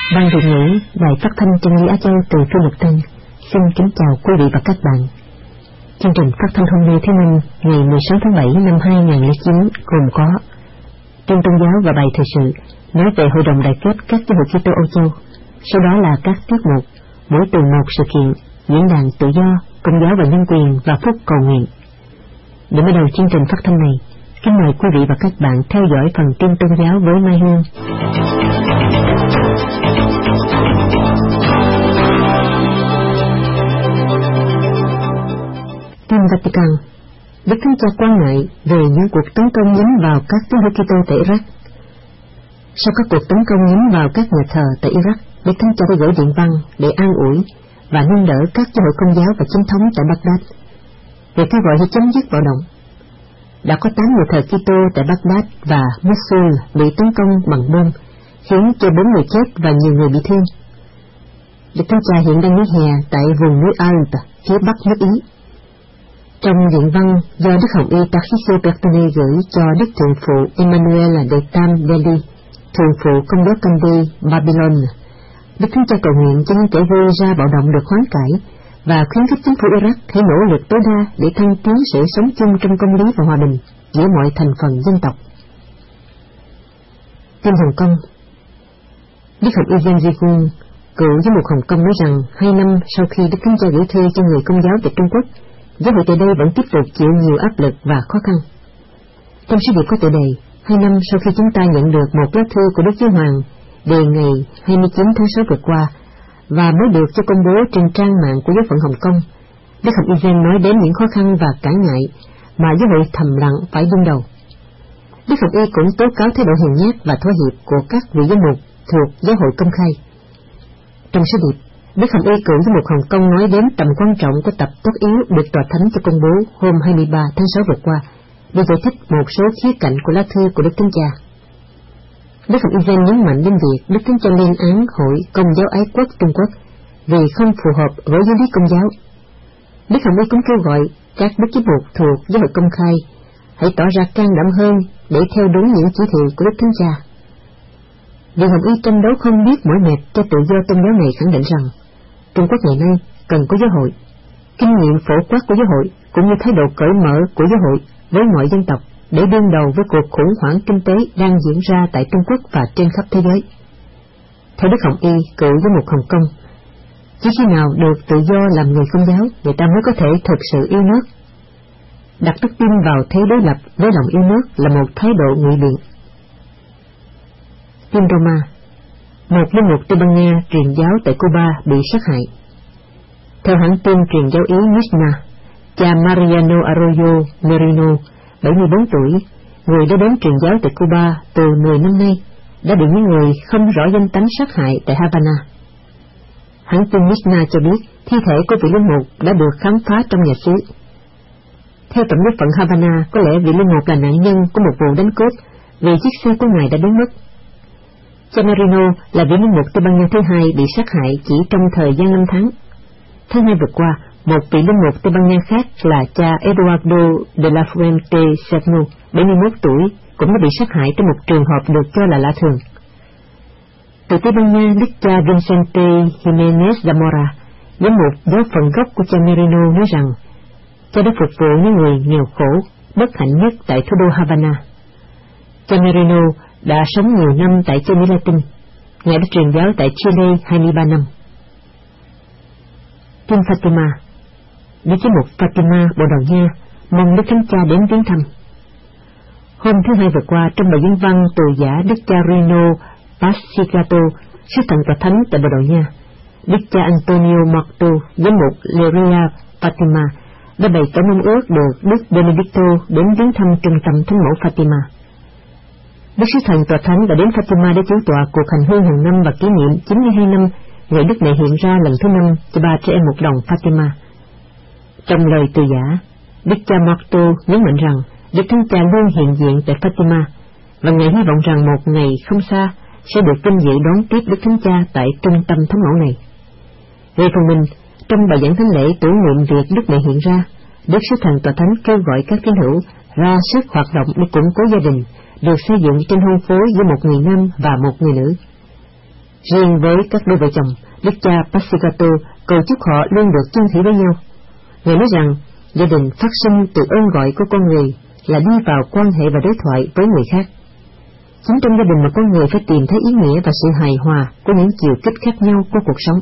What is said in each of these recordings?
Ban Việt ngữ Đài Phát thanh Chân lý Á Châu từ Phi Luật Tân xin kính chào quý vị và các bạn. Chương trình phát thanh hôm nay thứ Năm ngày 16 tháng 7 năm 2009 gồm có tin tôn giáo và bài thời sự nói về Hội đồng Đại kết các giáo hội Kitô Âu Châu. Sau đó là các tiết mục mỗi tuần một sự kiện, diễn đàn tự do, công giáo và nhân quyền và phúc cầu nguyện. Để mở đầu chương trình phát thanh này, kính mời quý vị và các bạn theo dõi phần tin tôn giáo với Mai Hương. Tin Vatican. Đức Thánh Cha quan ngại về những cuộc tấn công nhắm vào các tín hữu Kitô tại Iraq. Sau các cuộc tấn công nhắm vào các nhà thờ tại Iraq, Đức Thánh Cha đã gửi điện văn để an ủi và nâng đỡ các giáo hội Công giáo và chính thống tại Baghdad về kêu gọi để chấm dứt bạo động. Đã có 8 nhà thờ Kitô tại Baghdad và Mosul bị tấn công bằng bom, khiến cho 4 người chết và nhiều người bị thương. Đức Thánh Cha hiện đang nghỉ hè tại vùng núi Alp, phía bắc nước Ý. Trong điện văn do Đức Hồng Y Tarcisio Bertone gửi cho Đức Thượng phụ Emmanuel de Tam Delhi, Thượng phụ Công giáo Kandi, Babylon, Đức Thánh Cha cầu nguyện cho những kẻ gây ra bạo động được hoán cải và khuyến khích chính phủ Iraq hãy nỗ lực tối đa để thăng tiến sự sống chung trong công lý và hòa bình giữa mọi thành phần dân tộc. Tin Hồng Kông. Đức Hồng Y Giang Ji-gun, cựu giám mục Hồng Kông nói rằng 2 năm sau khi Đức Thánh Cha gửi thư cho người Công giáo tại Trung Quốc, giáo hội tại đây vẫn tiếp tục chịu nhiều áp lực và khó khăn. Trong sứ điệp có tựa đề 2 năm sau khi chúng ta nhận được một lá thư của Đức Giáo Hoàng đề ngày 29 tháng 6 vừa qua và mới được cho công bố trên trang mạng của giáo phận Hồng Kông, Đức Hồng Y Giang nói đến những khó khăn và cãi ngại mà giáo hội thầm lặng phải đương đầu. Đức Hồng Y cũng tố cáo thái độ hèn nhát và thỏa hiệp của các vị giám mục thuộc giáo hội công khai. Trong sứ điệp, Đức Hồng Y cựu giám mục Hồng Kông nói đến tầm quan trọng của tập tốt yếu được Tòa Thánh cho công bố hôm 23 tháng 6 vừa qua để giải thích một số khía cạnh của lá thư của Đức Thánh Cha. Đức Hồng Y Giang nhấn mạnh đến việc Đức Thánh Cha lên án Hội Công giáo Ái quốc Trung Quốc vì không phù hợp với giáo lý Công giáo. Đức Hồng Y cũng kêu gọi các đức giám mục thuộc giáo hội công khai hãy tỏ ra can đảm hơn để theo đúng những chỉ thị của Đức Thánh Cha. Vì Hồng Y tranh đấu không biết mỏi mệt cho tự do tôn giáo này khẳng định rằng Trung Quốc ngày nay cần có giáo hội, kinh nghiệm phổ quát của giáo hội cũng như thái độ cởi mở của giáo hội với mọi dân tộc để đương đầu với cuộc khủng hoảng kinh tế đang diễn ra tại Trung Quốc và trên khắp thế giới. Theo Đức Hồng Y, cựu giám mục Hồng Kông, chỉ khi nào được tự do làm người Công giáo, người ta mới có thể thực sự yêu nước. Đặt đức tin vào thế đối lập với lòng yêu nước là một thái độ ngụy biện. Tin Roma. Một linh mục Tây Ban Nha truyền giáo tại Cuba bị sát hại. Theo hãng tin truyền giáo Ý Mishna, cha Mariano Arroyo Merino, 74 tuổi, người đã đến truyền giáo tại Cuba từ 10 năm nay, đã bị những người không rõ danh tính sát hại tại Havana. Hãng tin Mishna cho biết thi thể của vị linh mục đã được khám phá trong nhà xứ. Theo tổng đốc phận Havana, có lẽ vị linh mục là nạn nhân của một vụ đánh cướp vì chiếc xe của ngài đã biến mất. Cha Marino là vị linh mục Tây Ban Nha thứ hai bị sát hại chỉ trong thời gian 5 tháng. Tháng 2 vừa qua, một vị linh mục Tây Ban Nha khác là cha Eduardo de la Fuente Serno, 71 tuổi, cũng đã bị sát hại trong một trường hợp được cho là lạ thường. Từ Tây Ban Nha, đức cha Vicente Jimenez Zamora, giám mục giáo phận gốc của cha Marino nói rằng cha đã phục vụ những người nghèo khổ, bất hạnh nhất tại thủ đô Havana. Cha Marino đã sống nhiều năm tại châu Mỹ Latin. Ngài đã truyền giáo tại Chile 23 năm. Tin Fatima. Đức giám mục Fatima Bồ Đào Nha mong Đức Thánh Cha đến viếng thăm. Hôm thứ Hai vừa qua, trong bài diễn văn từ giả Đức cha Rino Pacigato, sứ thần Tòa Thánh tại Bồ Đào Nha, Đức cha Antonio Marto, giám mục Leria Fatima, đã bày tỏ mong ước được Đức Benedicto đến viếng thăm trung tâm Thánh mẫu Fatima. Đức sứ thần Tòa Thánh đã đến Fatima để chủ tọa cuộc hành hương hàng năm và kỷ niệm 92 năm ngày Đức Mẹ hiện ra lần thứ 5 cho 3 trẻ em một đồng Fatima. Trong lời từ giả, Đức cha Marto nhấn mạnh rằng Đức Thánh Cha luôn hiện diện tại Fatima và Ngài hy vọng rằng một ngày không xa sẽ được vinh dự đón tiếp Đức Thánh Cha tại trung tâm Thánh mẫu này. Về phần mình, trong bài giảng thánh lễ tưởng niệm việc Đức Mẹ hiện ra, Đức sứ thần Tòa Thánh kêu gọi các tín hữu ra sức hoạt động để củng cố gia đình được xây dựng trên hôn phối giữa một người nam và một người nữ. Riêng với các đôi vợ chồng, đức cha Pacigato cầu chúc họ luôn được chung thủy với nhau. Ngài nói rằng gia đình phát sinh từ ơn gọi của con người là đi vào quan hệ và đối thoại với người khác. Chính trong gia đình mà con người phải tìm thấy ý nghĩa và sự hài hòa của những chiều kích khác nhau của cuộc sống.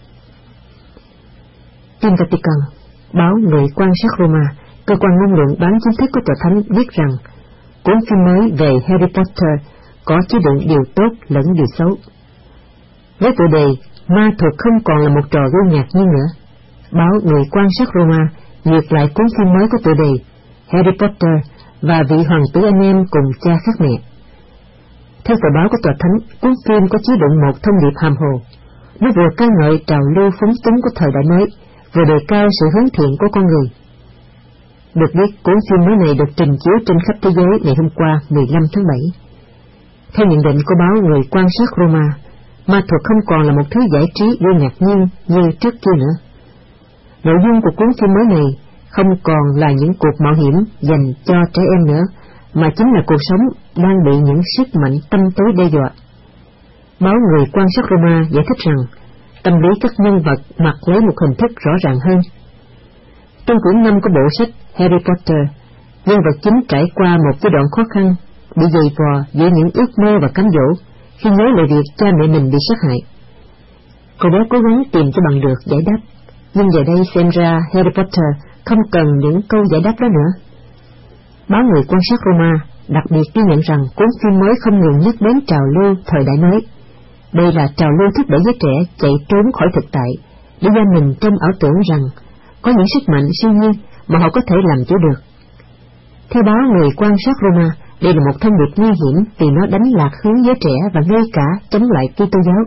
Tin Vatican, báo Người quan sát Roma, cơ quan ngôn luận bán chính thức của Tòa Thánh viết rằng cuốn phim mới về Harry Potter có chứa đựng điều tốt lẫn điều xấu. Với tựa đề Ma thuật không còn là một trò gây ngạc nhiên nữa, báo Người quan sát Roma duyệt lại cuốn phim mới có tựa đề Harry Potter và vị hoàng tử anh em cùng cha khác mẹ. Theo tờ báo của Tòa Thánh, cuốn phim có chứa đựng một thông điệp hàm hồ. Nó vừa ca ngợi trào lưu phóng túng của thời đại mới, vừa đề cao sự hướng thiện của con người. Được biết, cuốn phim mới này được trình chiếu trên khắp thế giới ngày hôm qua 15 tháng 7. Theo nhận định của báo Người quan sát Roma, ma thuật không còn là một thứ giải trí gây ngạc nhiên như trước kia nữa. Nội dung của cuốn phim mới này không còn là những cuộc mạo hiểm dành cho trẻ em nữa, mà chính là cuộc sống đang bị những sức mạnh tâm tối đe dọa. Báo Người quan sát Roma giải thích rằng tâm lý các nhân vật mặc lấy một hình thức rõ ràng hơn. Trong quyển 5 của bộ sách Harry Potter, nhân vật chính trải qua một giai đoạn khó khăn, bị dày vò giữa những ước mơ và cám dỗ khi nhớ lại việc cha mẹ mình bị sát hại. Cậu bé cố gắng tìm cho bằng được giải đáp, nhưng giờ đây xem ra Harry Potter không cần những câu giải đáp đó nữa. Báo Người quan sát Roma đặc biệt ghi nhận rằng cuốn phim mới không ngừng nhắc đến trào lưu thời đại mới. Đây là trào lưu thúc đẩy giới trẻ chạy trốn khỏi thực tại, để giam mình trong ảo tưởng rằng có những sức mạnh siêu nhiên mà họ có thể làm chủ được. Theo báo Người quan sát Roma, đây là một thông điệp nguy hiểm vì nó đánh lạc hướng giới trẻ và ngay cả chống lại Kitô giáo.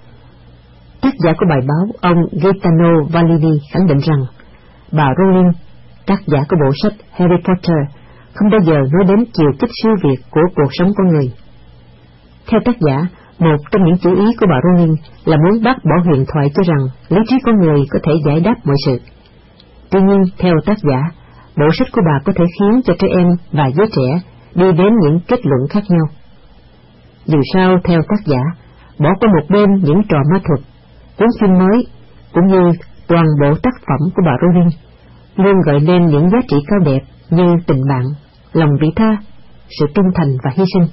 Tác giả của bài báo, ông Gaetano Valini, khẳng định rằng bà Rowling, tác giả của bộ sách Harry Potter, không bao giờ nói đến chiều kích siêu việt của cuộc sống con người. Theo tác giả, một trong những chủ ý của bà Rowling là muốn bác bỏ huyền thoại cho rằng lý trí con người có thể giải đáp mọi sự. Tuy nhiên, theo tác giả, bộ sách của bà có thể khiến cho trẻ em và giới trẻ đi đến những kết luận khác nhau. Dù sao, theo tác giả, bỏ qua một bên những trò ma thuật, cuốn phim mới cũng như toàn bộ tác phẩm của bà Rowling luôn gợi lên những giá trị cao đẹp như tình bạn, lòng vị tha, sự trung thành và hy sinh.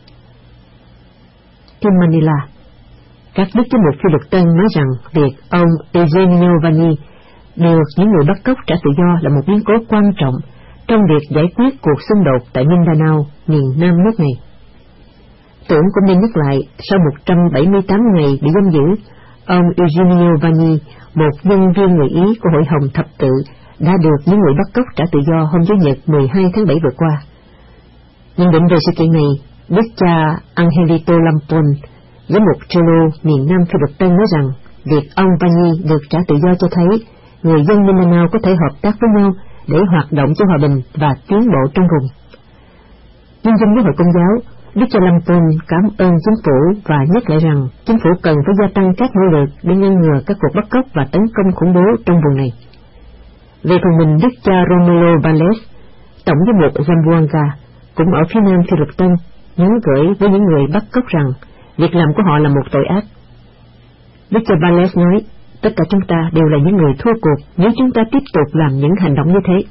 Trong Manila, các đức giám mục Phi Luật Tân nói rằng việc ông Eugenio Vanni được những người bắt cóc trả tự do là một biến cố quan trọng trong việc giải quyết cuộc xung đột tại Mindanao, miền nam nước này. Tưởng cũng nên nhắc lại, sau 178 ngày bị giam giữ, ông Eugenio Vanni, một nhân viên người Ý của Hội Hồng Thập Tự, đã được những người bắt cóc trả tự do hôm Chủ nhật 12 tháng 7 vừa qua. Nhận định về sự kiện này, đức cha Angelito Lampon, giám mục Trelo, miền nam Phi Luật Tân nói rằng việc ông Vanni được trả tự do cho thấy người dân Mindanao có thể hợp tác với nhau để hoạt động cho hòa bình và tiến bộ trong vùng. Nhân dân giáo hội Công giáo, đức cha Lampon cảm ơn chính phủ và nhắc lại rằng chính phủ cần phải gia tăng các nỗ lực để ngăn ngừa các cuộc bắt cóc và tấn công khủng bố trong vùng này. Về phần mình, đức cha Romulo Valles, tổng giám mục Zamboanga, cũng ở phía nam Phi Luật Tân, nhắn gửi với những người bắt cóc rằng việc làm của họ là một tội ác. Đức cha Valles nói, tất cả chúng ta đều là những người thua cuộc nếu chúng ta tiếp tục làm những hành động như thế.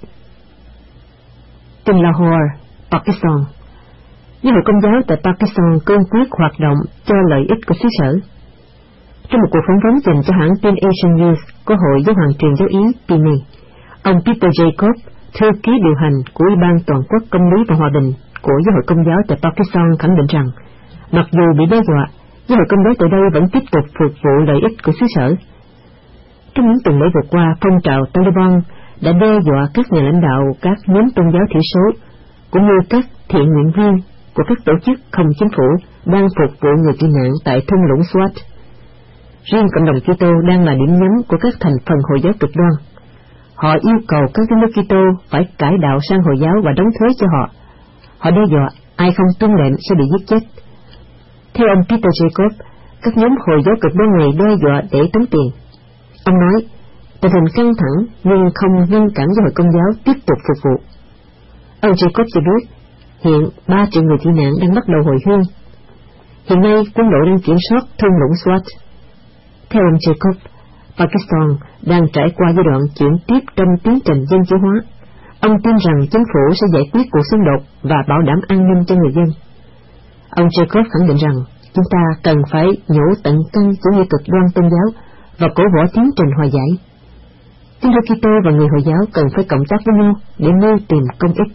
Tin Lahore, Pakistan. Giáo hội Công giáo tại Pakistan cương quyết hoạt động cho lợi ích của xứ sở. Trong một cuộc phỏng vấn dành cho hãng tin Asian News của Hội Giáo hoàng truyền giáo Ý PIMI, ông Peter Jacob, thư ký điều hành của Ủy ban Toàn quốc Công lý và Hòa bình của Giáo hội Công giáo tại Pakistan khẳng định rằng, mặc dù bị đe dọa, Giáo hội Công giáo tại đây vẫn tiếp tục phục vụ lợi ích của xứ sở. Trong những tuần lễ vừa qua, phong trào Taliban đã đe dọa các nhà lãnh đạo các nhóm tôn giáo thiểu số, cũng như các thiện nguyện viên của các tổ chức không chính phủ đang phục vụ người tị nạn tại thung lũng Swat. Riêng cộng đồng Kitô đang là điểm nhắm của các thành phần Hồi giáo cực đoan. Họ yêu cầu các tín đồ Kitô phải cải đạo sang Hồi giáo và đóng thuế cho họ. Họ đe dọa ai không tuân lệnh sẽ bị giết chết. Theo ông Peter Jacob, các nhóm Hồi giáo cực đoan này đe dọa để tống tiền. Ông nói, tình hình căng thẳng nhưng không ngăn cản Giáo hội Công giáo tiếp tục phục vụ. Ông Jacob cho biết, hiện 3 triệu người tị nạn đang bắt đầu hồi hương. Hiện nay quân đội đang kiểm soát thung lũng Swat. Theo ông Jacob, Pakistan đang trải qua giai đoạn chuyển tiếp trong tiến trình dân chủ hóa. Ông tin rằng chính phủ sẽ giải quyết cuộc xung đột và bảo đảm an ninh cho người dân. Ông Jacob khẳng định rằng chúng ta cần phải nhổ tận căn chủ nghĩa cực đoan tôn giáo và cổ võ tiến trình hòa giải. Tín đồ Kitô và người Hồi giáo cần phải cộng tác với nhau để mưu tìm công ích.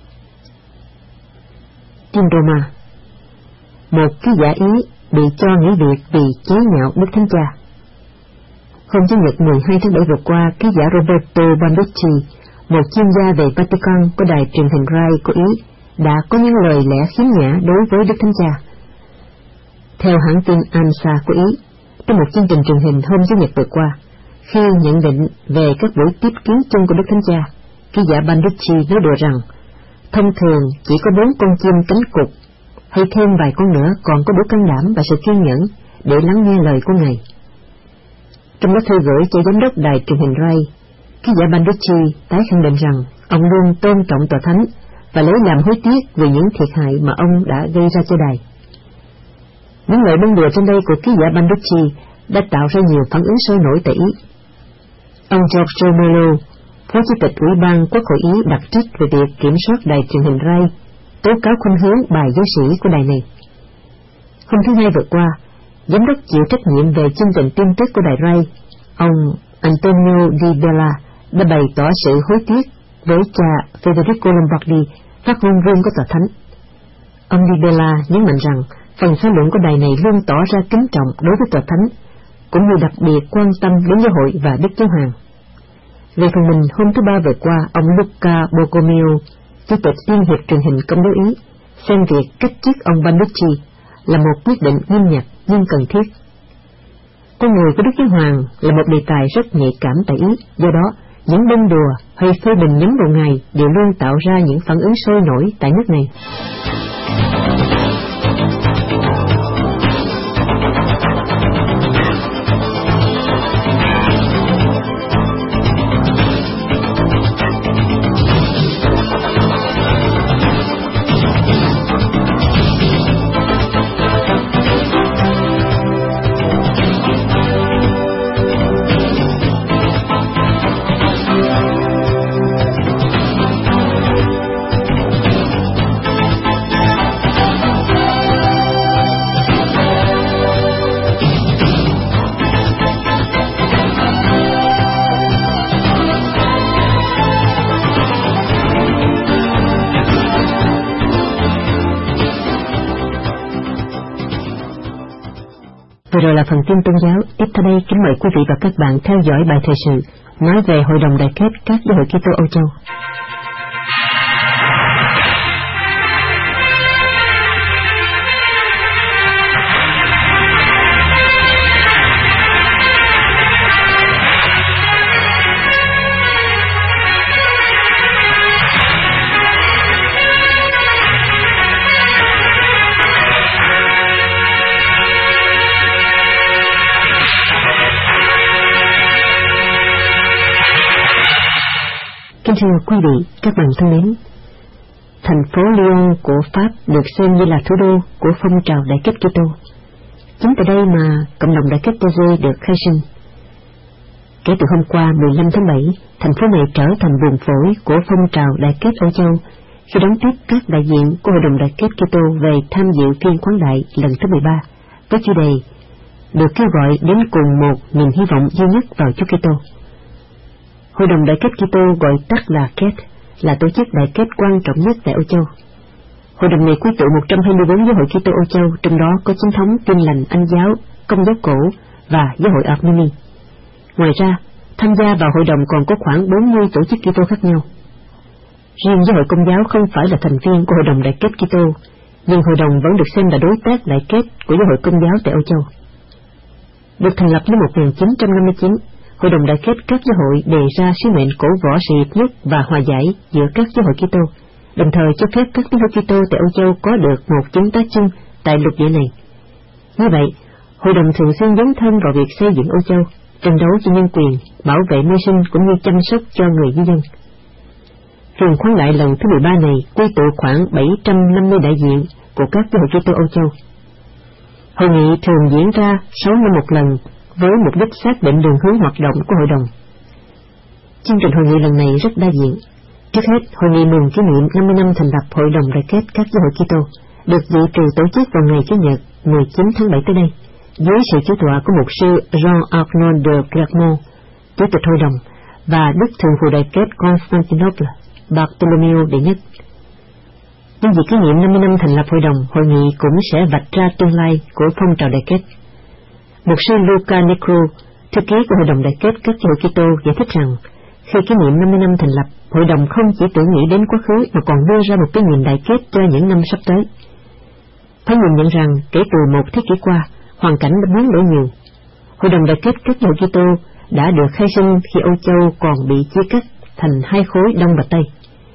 Tin Roma, một ký giả Ý bị cho nghỉ việc vì chế nhạo Đức Thánh Cha. Hôm Chủ nhật 12 tháng 7 vừa qua, ký giả Roberto Banducci, một chuyên gia về Vatican của đài truyền hình Rai của Ý, đã có những lời lẽ khiếm nhã đối với Đức Thánh Cha. Theo hãng tin ANSA của Ý, trong một chương trình truyền hình hôm Chủ nhật vừa qua, khi nhận định về các buổi tiếp kiến chung của Đức Thánh Cha, ký giả Banducci nói đùa rằng thông thường chỉ có 4 con chim cánh cụt, hay thêm vài con nữa còn có đủ can đảm và sự kiên nhẫn để lắng nghe lời của Ngài. Trong lá thư gửi cho giám đốc đài truyền hình Rai, ký giả Banducci tái khẳng định rằng ông luôn tôn trọng Tòa Thánh và lấy làm hối tiếc vì những thiệt hại mà ông đã gây ra cho đài. Những lời bông đùa trên đây của ký giả Banducci đã tạo ra nhiều phản ứng sôi nổi tại Ý. Ông Giorgio Melo, Phó Chủ tịch Ủy ban Quốc hội Ý, đặc trách về việc kiểm soát đài truyền hình Rai, tố cáo khuynh hướng bài giáo sĩ của đài này. Hôm thứ Hai vừa qua, giám đốc chịu trách nhiệm về chương trình tin tức của đài Rai, ông Antonio Di Bella, đã bày tỏ sự hối tiếc với cha Federico Lombardi, phát ngôn viên của Tòa Thánh. Ông Di Bella nhấn mạnh rằng phần xã luận của đài này luôn tỏ ra kính trọng đối với Tòa Thánh, cũng như đặc biệt quan tâm đến giáo hội và Đức Giáo Hoàng. Về phần mình, hôm thứ Ba vừa qua, ông Luca Bocomio, Chủ tịch Liên hiệp truyền hình Công giáo Ý, xem việc cách chức ông Banducci là một quyết định nghiêm nhặt nhưng cần thiết. Con người của Đức Giáo Hoàng là một đề tài rất nhạy cảm tại Ý, do đó những bông đùa hay phê bình nhắm vào Ngài đều luôn tạo ra những phản ứng sôi nổi tại nước này. Vừa rồi là phần tin tôn giáo. Tiếp theo đây, kính mời quý vị và các bạn theo dõi bài thời sự nói về Hội đồng Đại kết các giáo hội Kitô Âu Châu. Kính thưa quý vị, các bạn thân mến, thành phố Lyon của Pháp được xem như là thủ đô của phong trào Đại kết Kitô. Chính tại đây mà cộng đồng Đại kết Tê được khai sinh. Kể từ hôm qua 15 tháng 7, thành phố này trở thành buồng phổi của phong trào Đại kết Âu Châu khi đón tiếp các đại diện của Hội đồng Đại kết Kitô về tham dự phiên khoáng đại lần thứ 13 với chủ đề được kêu gọi đến cùng một niềm hy vọng duy nhất vào Chúa Kitô. Hội đồng Đại kết Kitô, gọi tắt là KET, là tổ chức đại kết quan trọng nhất tại Âu Châu. Hội đồng này quy tụ 124 giáo hội Kitô Âu Châu, trong đó có Chính thống, Tin lành, Anh giáo, Công giáo cổ và giáo hội Armeni. Ngoài ra, tham gia vào hội đồng còn có khoảng 40 tổ chức Kitô khác nhau. Riêng giáo hội Công giáo không phải là thành viên của Hội đồng Đại kết Kitô, nhưng hội đồng vẫn được xem là đối tác đại kết của giáo hội Công giáo tại Âu Châu. Được thành lập năm 1959, Hội đồng Đại kết các giáo hội đề ra sứ mệnh cổ võ sự hiệp nhất và hòa giải giữa các giáo hội Kitô, đồng thời cho phép các tín hữu Kitô tại Âu Châu có được một chứng tá chung tại lục địa này. Như vậy, hội đồng thường xuyên dấn thân vào việc xây dựng Âu Châu, tranh đấu cho nhân quyền, bảo vệ mưu sinh cũng như chăm sóc cho người di dân. Phiên khoáng đại lần thứ 13 này quy tụ khoảng 750 đại diện của các giáo hội Kitô Âu Châu. Hội nghị thường diễn ra 6 năm một lần với mục đích xác định đường hướng hoạt động của hội đồng. Chương trình hội nghị lần này rất đa dạng. Trước hết, hội nghị mừng kỷ niệm 50 năm thành lập Hội đồng Đại kết các giáo hội Kitô được dự trù tổ chức vào ngày Chủ nhật 19 tháng 7 tới đây, dưới sự chủ tọa của mục sư Jean-Arnaud de Clermont, chủ tịch hội đồng, và Đức Thượng phụ Đại kết Constantinople Bartholomew đệ nhất. Nhân dịp kỷ niệm 50 năm thành lập hội đồng, hội nghị cũng sẽ vạch ra tương lai của phong trào đại kết. Mục sư Luca Necro, thư ký của Hội đồng Đại kết các giáo hội Kitô, giải thích rằng khi kỷ niệm 50 năm thành lập, hội đồng không chỉ tưởng nghĩ đến quá khứ mà còn đưa ra một cái nhìn đại kết cho những năm sắp tới. Phải nhìn nhận rằng kể từ một thế kỷ qua, hoàn cảnh đã biến đổi nhiều. Hội đồng Đại kết các giáo hội Kitô đã được khai sinh khi Âu Châu còn bị chia cắt thành hai khối Đông và Tây.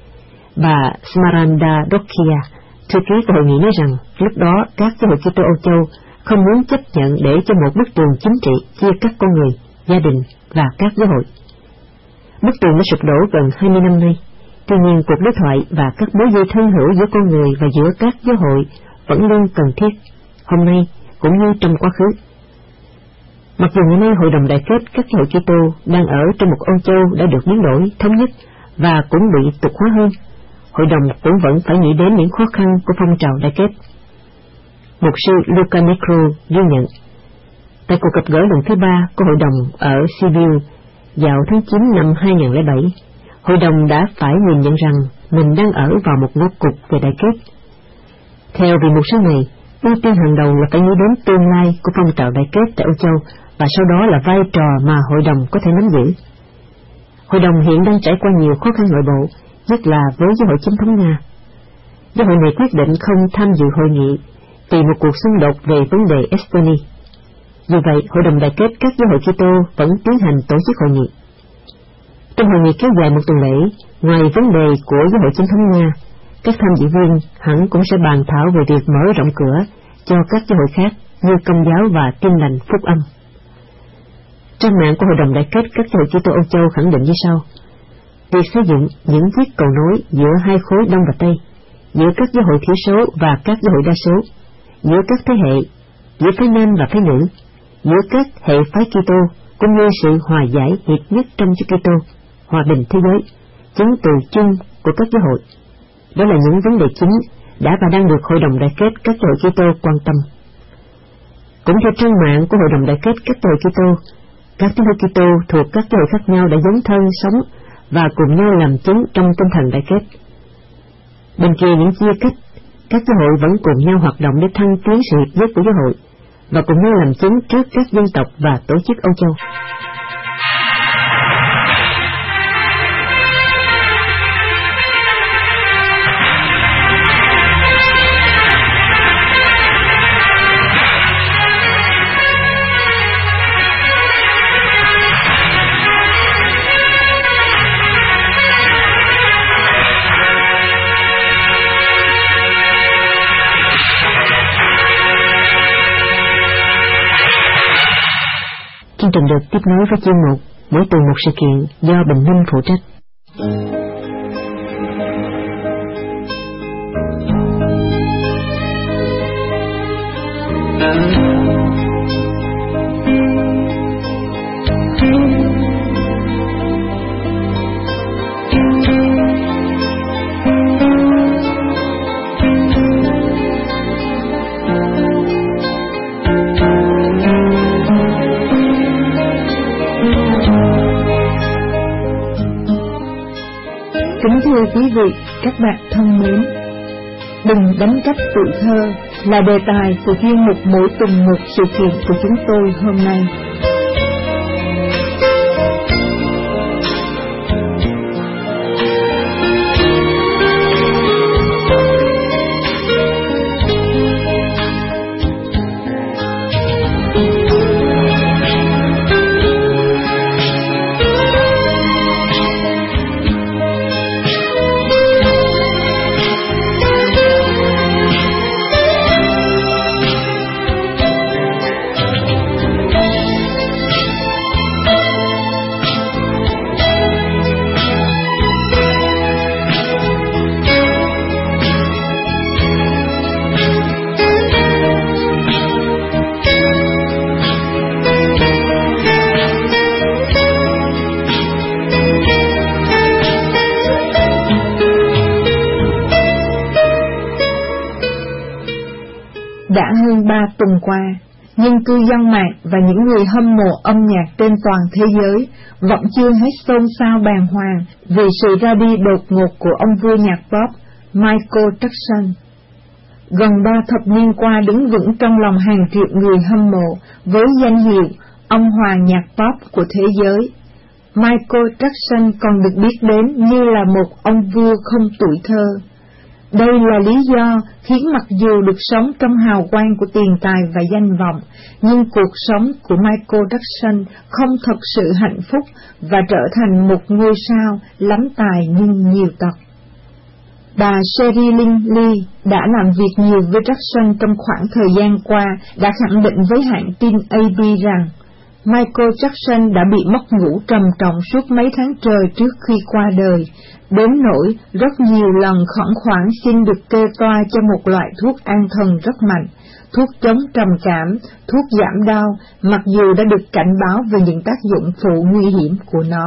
Bà Smaranda Dokia, thư ký của hội nghị, nói rằng lúc đó các giáo hội Kitô Âu Châu không muốn chấp nhận để cho một bức tường chính trị chia cắt con người, gia đình và các giáo hội. Bức tường đã sụp đổ gần 20 năm nay. Tuy nhiên, cuộc đối thoại và các mối dây thân hữu giữa con người và giữa các giáo hội vẫn luôn cần thiết, hôm nay cũng như trong quá khứ. Mặc dù ngày nay Hội đồng Đại kết các giáo hội Kitô đang ở trong một Âu Châu đã được biến đổi, thống nhất và cũng bị tục hóa hơn, hội đồng cũng vẫn phải nghĩ đến những khó khăn của phong trào đại kết. Mục sư Luca Necro ghi nhận, tại cuộc gặp gỡ lần thứ 3 của hội đồng ở Sibiu vào tháng 9 năm 2007, hội đồng đã phải nhìn nhận rằng mình đang ở vào một ngõ cụt về đại kết. Theo vị mục sư này, ưu tiên hàng đầu là phải nghĩ đến tương lai của phong trào đại kết tại Âu Châu, và sau đó là vai trò mà hội đồng có thể nắm giữ. Hội đồng hiện đang trải qua nhiều khó khăn nội bộ, nhất là với giáo hội chính thống Nga. Giáo hội này quyết định không tham dự hội nghị vì một cuộc xung đột về vấn đề Estonia. Vì vậy, Hội đồng Đại kết các giáo hội Kitô vẫn tiến hành tổ chức hội nghị. Trong hội nghị kéo dài một tuần lễ, ngoài vấn đề của giáo hội chính thống Nga, các tham dự viên hẳn cũng sẽ bàn thảo về việc mở rộng cửa cho các giáo hội khác như Công giáo và Tin lành Phúc âm. Trang mạng của Hội đồng Đại kết các giáo hội Kitô Âu Châu khẳng định như sau: việc xây dựng những chiếc cầu nối giữa hai khối Đông và Tây, giữa các giáo hội thiểu số và các giáo hội đa số, giữa các thế hệ, giữa phái nam và phái nữ, giữa các hệ phái Kitô, cũng như sự hòa giải hiệp nhất trong Chúa Kitô, hòa bình thế giới, chứng từ chung của các giáo hội. Đó là những vấn đề chính đã và đang được Hội đồng Đại kết các giáo hội Kitô quan tâm. Cũng theo trang mạng của Hội đồng Đại kết các giáo hội Kitô, các tín hữu Kitô thuộc các giáo hội khác nhau đã dấn thân sống và cùng nhau làm chứng trong tinh thần đại kết. Bên kia những chia cách, các giáo hội vẫn cùng nhau hoạt động để thăng tiến sự hiệp nhất của giáo hội và cùng nhau làm chứng trước các dân tộc và tổ chức Âu Châu. Chương trình được tiếp nối với chương mục mỗi tuần một sự kiện do Bình Minh phụ trách. Kính thưa quý vị, các bạn thân mến, đừng đánh cắp tuổi thơ là đề tài của chuyên mục mỗi tuần một sự kiện của chúng tôi hôm nay. trong 3 tuần qua, nhưng cư dân mạng và những người hâm mộ âm nhạc trên toàn thế giới vẫn chưa hết xôn xao bàng hoàng vì sự ra đi đột ngột của ông vua nhạc pop Michael Jackson. Gần 3 thập niên qua đứng vững trong lòng hàng triệu người hâm mộ với danh hiệu ông hoàng nhạc pop của thế giới, Michael Jackson còn được biết đến như là một ông vua không tuổi thơ. Đây là lý do khiến mặc dù được sống trong hào quang của tiền tài và danh vọng, nhưng cuộc sống của Michael Jackson không thật sự hạnh phúc và trở thành một ngôi sao lắm tài nhưng nhiều tật. Bà Sherilyn Lee đã làm việc nhiều với Jackson trong khoảng thời gian qua đã khẳng định với hãng tin AP rằng Michael Jackson đã bị mất ngủ trầm trọng suốt mấy tháng trời trước khi qua đời, đến nỗi rất nhiều lần khẩn khoản xin được kê toa cho một loại thuốc an thần rất mạnh, thuốc chống trầm cảm, thuốc giảm đau, mặc dù đã được cảnh báo về những tác dụng phụ nguy hiểm của nó.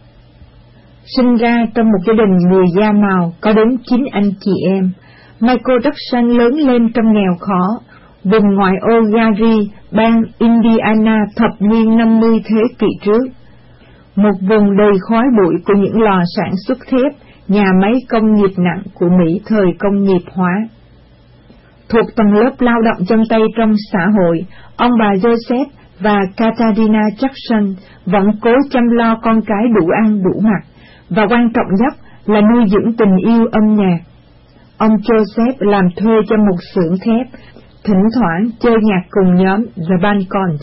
Sinh ra trong một gia đình người da màu có đến 9 anh chị em, Michael Jackson lớn lên trong nghèo khó, vùng ngoại ô Gary, bang Indiana thập niên 50 thế kỷ trước. Một vùng đầy khói bụi của những lò sản xuất thép, nhà máy công nghiệp nặng của Mỹ thời công nghiệp hóa. Thuộc tầng lớp lao động chân tay trong xã hội, ông bà Joseph và Katarina Jackson vẫn cố chăm lo con cái đủ ăn đủ mặc, và quan trọng nhất là nuôi dưỡng tình yêu âm nhạc. Ông Joseph làm thuê cho một xưởng thép, thỉnh thoảng chơi nhạc cùng nhóm The Bancons.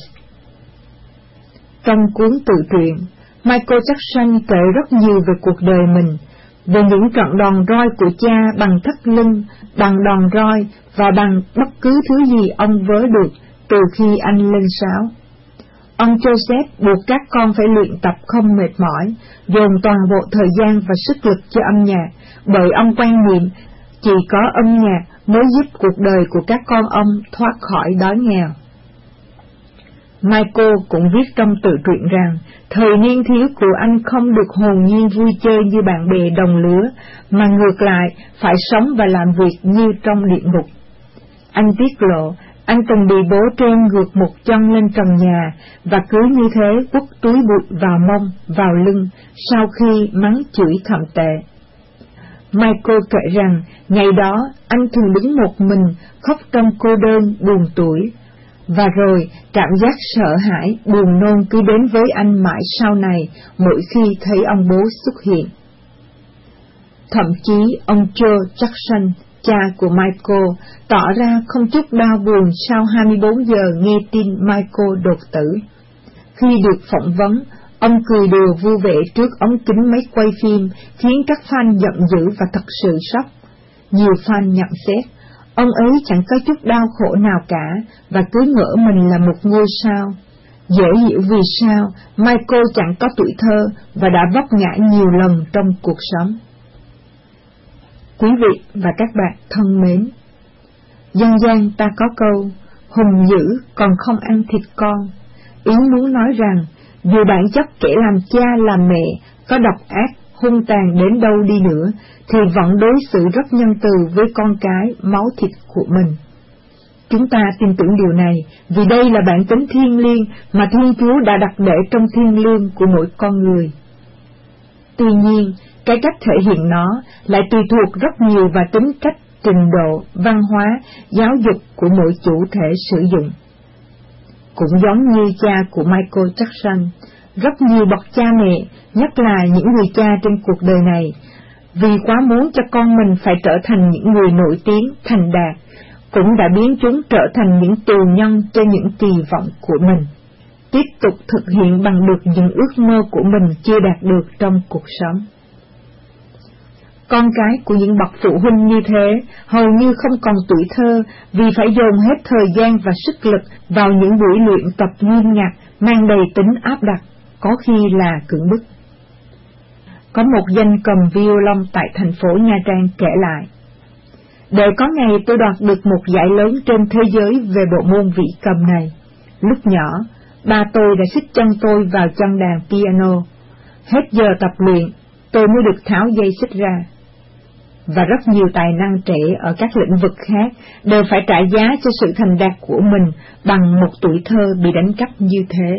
Trong cuốn tự truyện, Michael Jackson kể rất nhiều về cuộc đời mình, về những trận đòn roi của cha bằng thắt lưng, bằng đòn roi và bằng bất cứ thứ gì ông vớ được từ khi anh lên sáo. Ông Joseph buộc các con phải luyện tập không mệt mỏi, dồn toàn bộ thời gian và sức lực cho âm nhạc, bởi ông quan niệm chỉ có âm nhạc mới giúp cuộc đời của các con ông thoát khỏi đói nghèo. Michael cũng viết trong tự truyện rằng, thời niên thiếu của anh không được hồn nhiên vui chơi như bạn bè đồng lứa, mà ngược lại phải sống và làm việc như trong địa ngục. Anh tiết lộ, anh từng bị bố treo ngược một chân lên trần nhà, và cứ như thế quất túi bụi vào mông, vào lưng, sau khi mắng chửi thậm tệ. Michael kể rằng, ngày đó anh thường đứng một mình, khóc trong cô đơn, buồn tủi, và rồi cảm giác sợ hãi, buồn nôn cứ đến với anh mãi sau này, mỗi khi thấy ông bố xuất hiện. Thậm chí ông Joe Jackson, cha của Michael, tỏ ra không chút đau buồn sau 24 giờ nghe tin Michael đột tử. Khi được phỏng vấn, ông cười đùa vui vẻ trước ống kính máy quay phim, khiến các fan giận dữ và thật sự sốc. Nhiều fan nhận xét, ông ấy chẳng có chút đau khổ nào cả, và cứ ngỡ mình là một ngôi sao. Dễ hiểu vì sao Michael chẳng có tuổi thơ và đã vấp ngã nhiều lần trong cuộc sống. Quý vị và các bạn thân mến, dân gian ta có câu, hùng dữ còn không ăn thịt con. Ý muốn nói rằng, dù bản chất kẻ làm cha làm mẹ có độc ác, hung tàn đến đâu đi nữa, thì vẫn đối xử rất nhân từ với con cái, máu thịt của mình. Chúng ta tin tưởng điều này, vì đây là bản tính thiêng liêng mà Thiên Chúa đã đặt để trong thiêng liêng của mỗi con người. Tuy nhiên, cái cách thể hiện nó lại tùy thuộc rất nhiều vào tính cách, trình độ, văn hóa, giáo dục của mỗi chủ thể sử dụng. Cũng giống như cha của Michael Jackson, rất nhiều bậc cha mẹ, nhất là những người cha trên cuộc đời này, vì quá muốn cho con mình phải trở thành những người nổi tiếng, thành đạt, cũng đã biến chúng trở thành những tù nhân cho những kỳ vọng của mình, tiếp tục thực hiện bằng được những ước mơ của mình chưa đạt được trong cuộc sống. Con cái của những bậc phụ huynh như thế hầu như không còn tuổi thơ vì phải dồn hết thời gian và sức lực vào những buổi luyện tập nghiêm ngặt mang đầy tính áp đặt, có khi là cưỡng bức. Có một danh cầm violon tại thành phố Nha Trang kể lại, để có ngày tôi đoạt được một giải lớn trên thế giới về bộ môn vĩ cầm này. Lúc nhỏ, ba tôi đã xích chân tôi vào chân đàn piano. Hết giờ tập luyện, tôi mới được tháo dây xích ra. và rất nhiều tài năng trẻ ở các lĩnh vực khác đều phải trả giá cho sự thành đạt của mình bằng một tuổi thơ bị đánh cắp như thế.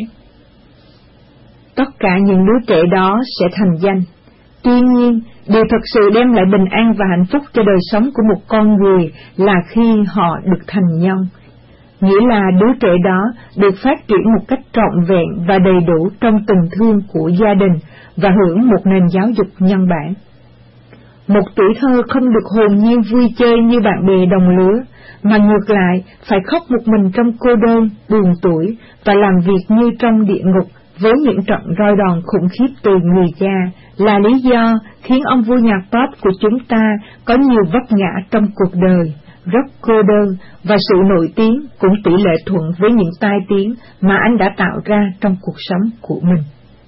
Tất cả những đứa trẻ đó sẽ thành danh. Tuy nhiên, điều thật sự đem lại bình an và hạnh phúc cho đời sống của một con người là khi họ được thành nhân, nghĩa là đứa trẻ đó được phát triển một cách trọn vẹn và đầy đủ trong tình thương của gia đình và hưởng một nền giáo dục nhân bản. Một tuổi thơ không được hồn nhiên vui chơi như bạn bè đồng lứa, mà ngược lại phải khóc một mình trong cô đơn, buồn tủi và làm việc như trong địa ngục với những trận roi đòn khủng khiếp từ người cha, là lý do khiến ông vua nhạc pop của chúng ta có nhiều vấp ngã trong cuộc đời, rất cô đơn, và sự nổi tiếng cũng tỷ lệ thuận với những tai tiếng mà anh đã tạo ra trong cuộc sống của mình.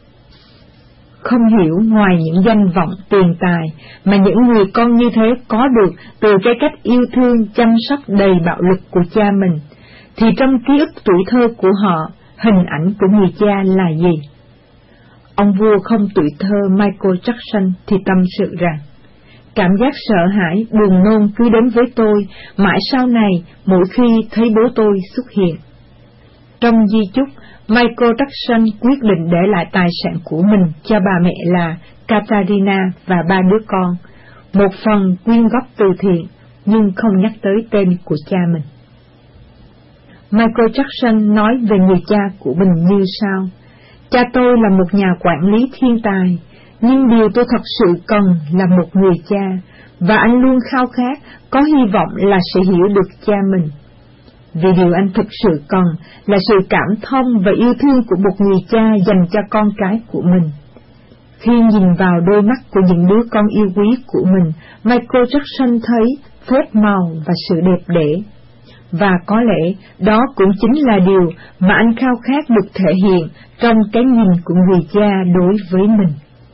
Không hiểu ngoài những danh vọng tiền tài mà những người con như thế có được từ cái cách yêu thương chăm sóc đầy bạo lực của cha mình, thì trong ký ức tuổi thơ của họ, hình ảnh của người cha là gì? Ông vua không tuổi thơ Michael Jackson thì tâm sự rằng, cảm giác sợ hãi, buồn nôn cứ đến với tôi mãi sau này mỗi khi thấy bố tôi xuất hiện. Trong di chúc, Michael Jackson quyết định để lại tài sản của mình cho bà mẹ là Katarina và 3 đứa con, một phần quyên góp từ thiện, nhưng không nhắc tới tên của cha mình. Michael Jackson nói về người cha của mình như sau: cha tôi là một nhà quản lý thiên tài, nhưng điều tôi thật sự cần là một người cha, và anh luôn khao khát, có hy vọng là sẽ hiểu được cha mình. Vì điều anh thực sự cần là sự cảm thông và yêu thương của một người cha dành cho con cái của mình. Khi nhìn vào đôi mắt của những đứa con yêu quý của mình, Michael Jackson thấy phép màu và sự đẹp đẽ. Và có lẽ đó cũng chính là điều mà anh khao khát được thể hiện trong cái nhìn của người cha đối với mình.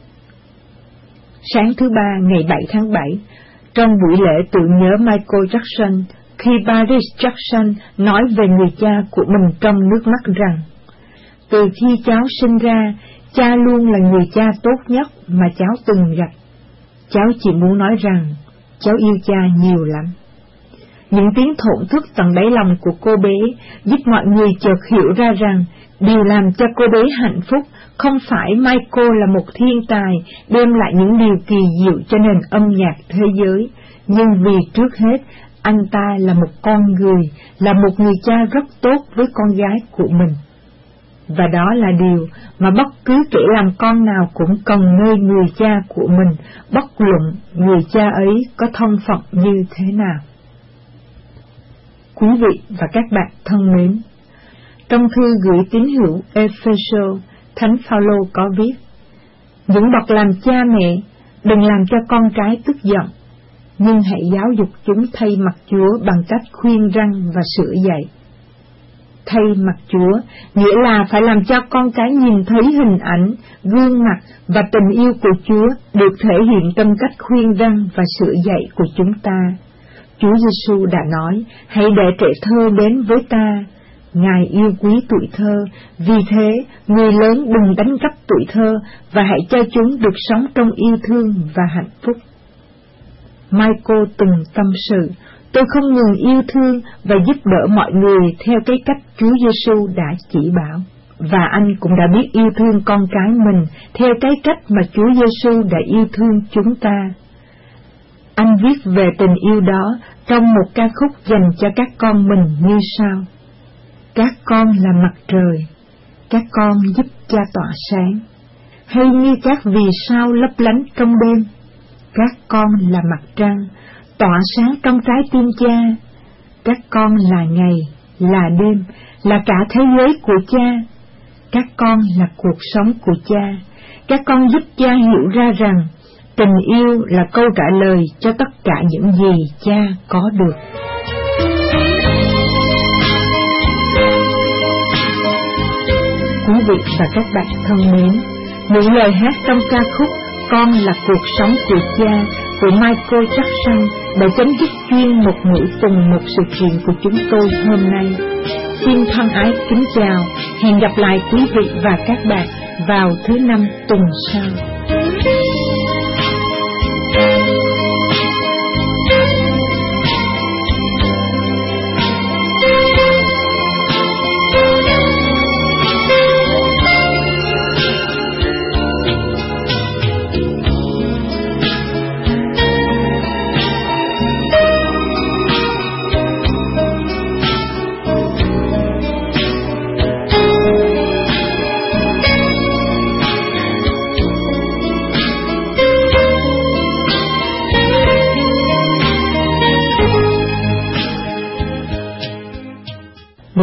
Sáng thứ Ba ngày 7 tháng 7, trong buổi lễ tưởng nhớ Michael Jackson, khi Paris Jackson nói về người cha của mình trong nước mắt rằng, từ khi cháu sinh ra, cha luôn là người cha tốt nhất mà cháu từng gặp. Cháu chỉ muốn nói rằng, cháu yêu cha nhiều lắm. Những tiếng thổn thức tận đáy lòng của cô bé giúp mọi người chợt hiểu ra rằng, điều làm cho cô bé hạnh phúc không phải Michael là một thiên tài đem lại những điều kỳ diệu cho nền âm nhạc thế giới, nhưng vì trước hết, anh ta là một con người, là một người cha rất tốt với con gái của mình. Và đó là điều mà bất cứ kẻ làm con nào cũng cần nơi người cha của mình, bất luận người cha ấy có thân phận như thế nào. Quý vị và các bạn thân mến, trong thư gửi tín hữu Ephesos, Thánh Phaolô có viết: những bậc làm cha mẹ, đừng làm cho con cái tức giận, nhưng hãy giáo dục chúng thay mặt Chúa bằng cách khuyên răn và sửa dạy. Thay mặt Chúa nghĩa là phải làm cho con cái nhìn thấy hình ảnh, gương mặt và tình yêu của Chúa được thể hiện trong cách khuyên răn và sửa dạy của chúng ta. Chúa Giêsu đã nói, hãy để trẻ thơ đến với ta. Ngài yêu quý tuổi thơ, vì thế người lớn đừng đánh cắp tuổi thơ và hãy cho chúng được sống trong yêu thương và hạnh phúc. Michael từng tâm sự, tôi không ngừng yêu thương và giúp đỡ mọi người theo cái cách Chúa Giêsu đã chỉ bảo, và anh cũng đã biết yêu thương con cái mình theo cái cách mà Chúa Giêsu đã yêu thương chúng ta. Anh viết về tình yêu đó trong một ca khúc dành cho các con mình như sau: các con là mặt trời, các con giúp cha tỏa sáng, hay như các vì sao lấp lánh trong đêm, các con là mặt trăng, tỏa sáng trong trái tim cha, các con là ngày, là đêm, là cả thế giới của cha, các con là cuộc sống của cha, các con giúp cha hiểu ra rằng tình yêu là câu trả lời cho tất cả những gì cha có được. Quý vị và các bạn thân mến, những lời hát trong ca khúc Con là cuộc sống của cha của Michael Jackson đã chấm dứt chuyên mục mỗi tuần một sự kiện của chúng tôi hôm nay. Xin thân ái kính chào, hẹn gặp lại quý vị và các bạn vào thứ Năm tuần sau.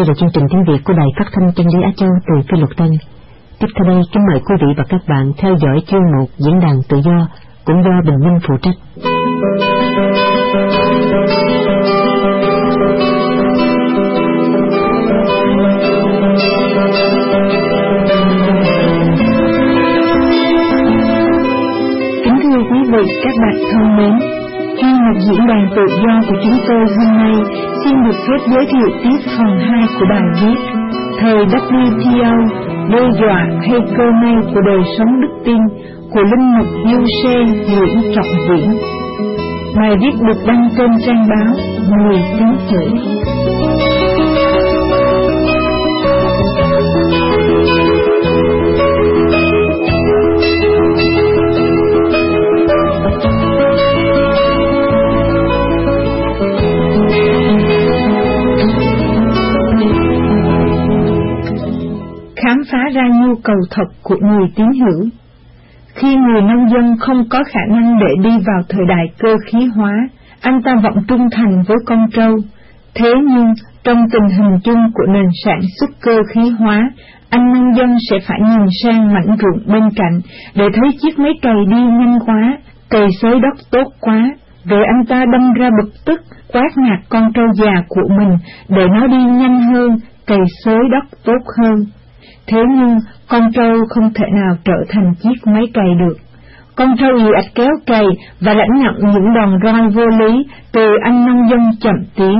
Đây là chương trình tiếng Việt của Đài Phát thanh Chân lý Á Châu từ Phi Luật Tân. Tiếp theo đây, kính mời quý vị và các bạn theo dõi chương 1 Diễn đàn Tự do, cũng do Bình Minh phụ trách. Kính thưa quý vị, các bạn thân mến, chuyên mục Diễn đàn Tự do của chúng tôi hôm nay xin được phép giới thiệu tiếp phần 2 của bài viết Thời WTO, đe dọa hay cơ may của đời sống đức tin của linh mục Du-xe Nguyễn Trọng Viễn. Bài viết được đăng trên trang báo Người Tín Hữu. Khám phá ra nhu cầu thật của người tín hữu. Khi người nông dân không có khả năng để đi vào thời đại cơ khí hóa, anh ta vọng trung thành với con trâu. Thế nhưng, trong tình hình chung của nền sản xuất cơ khí hóa, anh nông dân sẽ phải nhìn sang mảnh ruộng bên cạnh để thấy chiếc máy cày đi nhanh quá, cày xới đất tốt quá, rồi anh ta đâm ra bực tức, quát nạt con trâu già của mình để nó đi nhanh hơn, cày xới đất tốt hơn. Thế nhưng, con trâu không thể nào trở thành chiếc máy cày được. Con trâu ì ạch kéo cày và lãnh nhận những đòn roi vô lý từ anh nông dân chậm tiếng.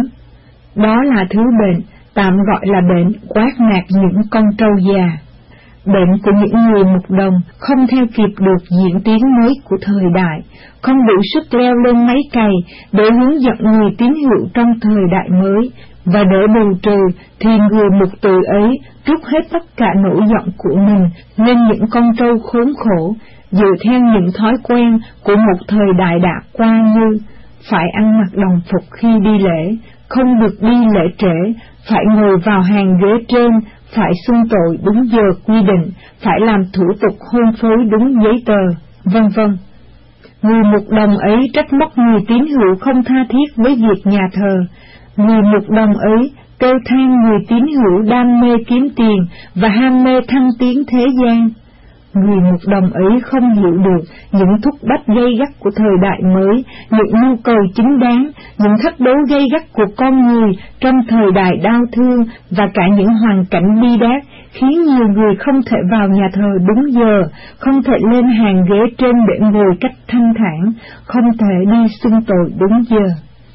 Đó là thứ bệnh, tạm gọi là bệnh quát nạt những con trâu già. Bệnh của những người mục đồng không theo kịp được diễn tiến mới của thời đại, không đủ sức leo lên máy cày để hướng dẫn người tín hữu trong thời đại mới, và để bù trừ thì người mục tử ấy trút hết tất cả nỗi giận của mình lên những con trâu khốn khổ, dựa theo những thói quen của một thời đại đã qua như phải ăn mặc đồng phục khi đi lễ, không được đi lễ trễ, phải ngồi vào hàng ghế trên, phải xưng tội đúng giờ quy định, phải làm thủ tục hôn phối đúng giấy tờ, vân vân. Người mục đồng ấy trách móc người tín hữu không tha thiết với việc nhà thờ. Người mục đồng ấy kêu than người tín hữu đam mê kiếm tiền và ham mê thăng tiến thế gian. Người mục đồng ấy không hiểu được những thúc bách gay gắt của thời đại mới, những nhu cầu chính đáng, những thách đố gay gắt của con người trong thời đại đau thương và cả những hoàn cảnh bi đát khiến nhiều người không thể vào nhà thờ đúng giờ, không thể lên hàng ghế trên để ngồi cách thanh thản, không thể đi xưng tội đúng giờ.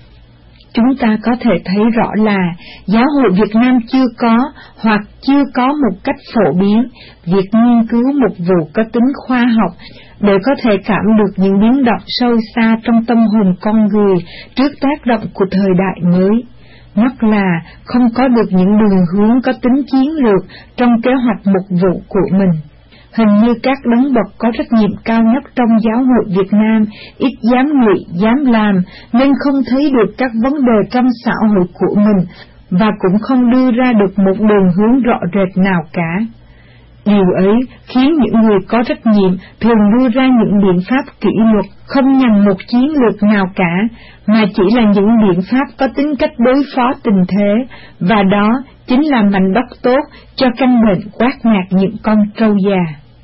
Chúng ta có thể thấy rõ là giáo hội Việt Nam chưa có hoặc chưa có một cách phổ biến việc nghiên cứu một vụ có tính khoa học để có thể cảm được những biến động sâu xa trong tâm hồn con người trước tác động của thời đại mới, nhất là không có được những đường hướng có tính chiến lược trong kế hoạch mục vụ của mình. Hình như các đấng bậc có trách nhiệm cao nhất trong giáo hội Việt Nam ít dám nghĩ, dám làm, nên không thấy được các vấn đề trong xã hội của mình, và cũng không đưa ra được một đường hướng rõ rệt nào cả. Điều ấy khiến những người có trách nhiệm thường đưa ra những biện pháp kỷ luật không nhằm một chiến lược nào cả, mà chỉ là những biện pháp có tính cách đối phó tình thế, và đó chính là mảnh đất tốt cho căn bệnh quát nạt những con trâu già.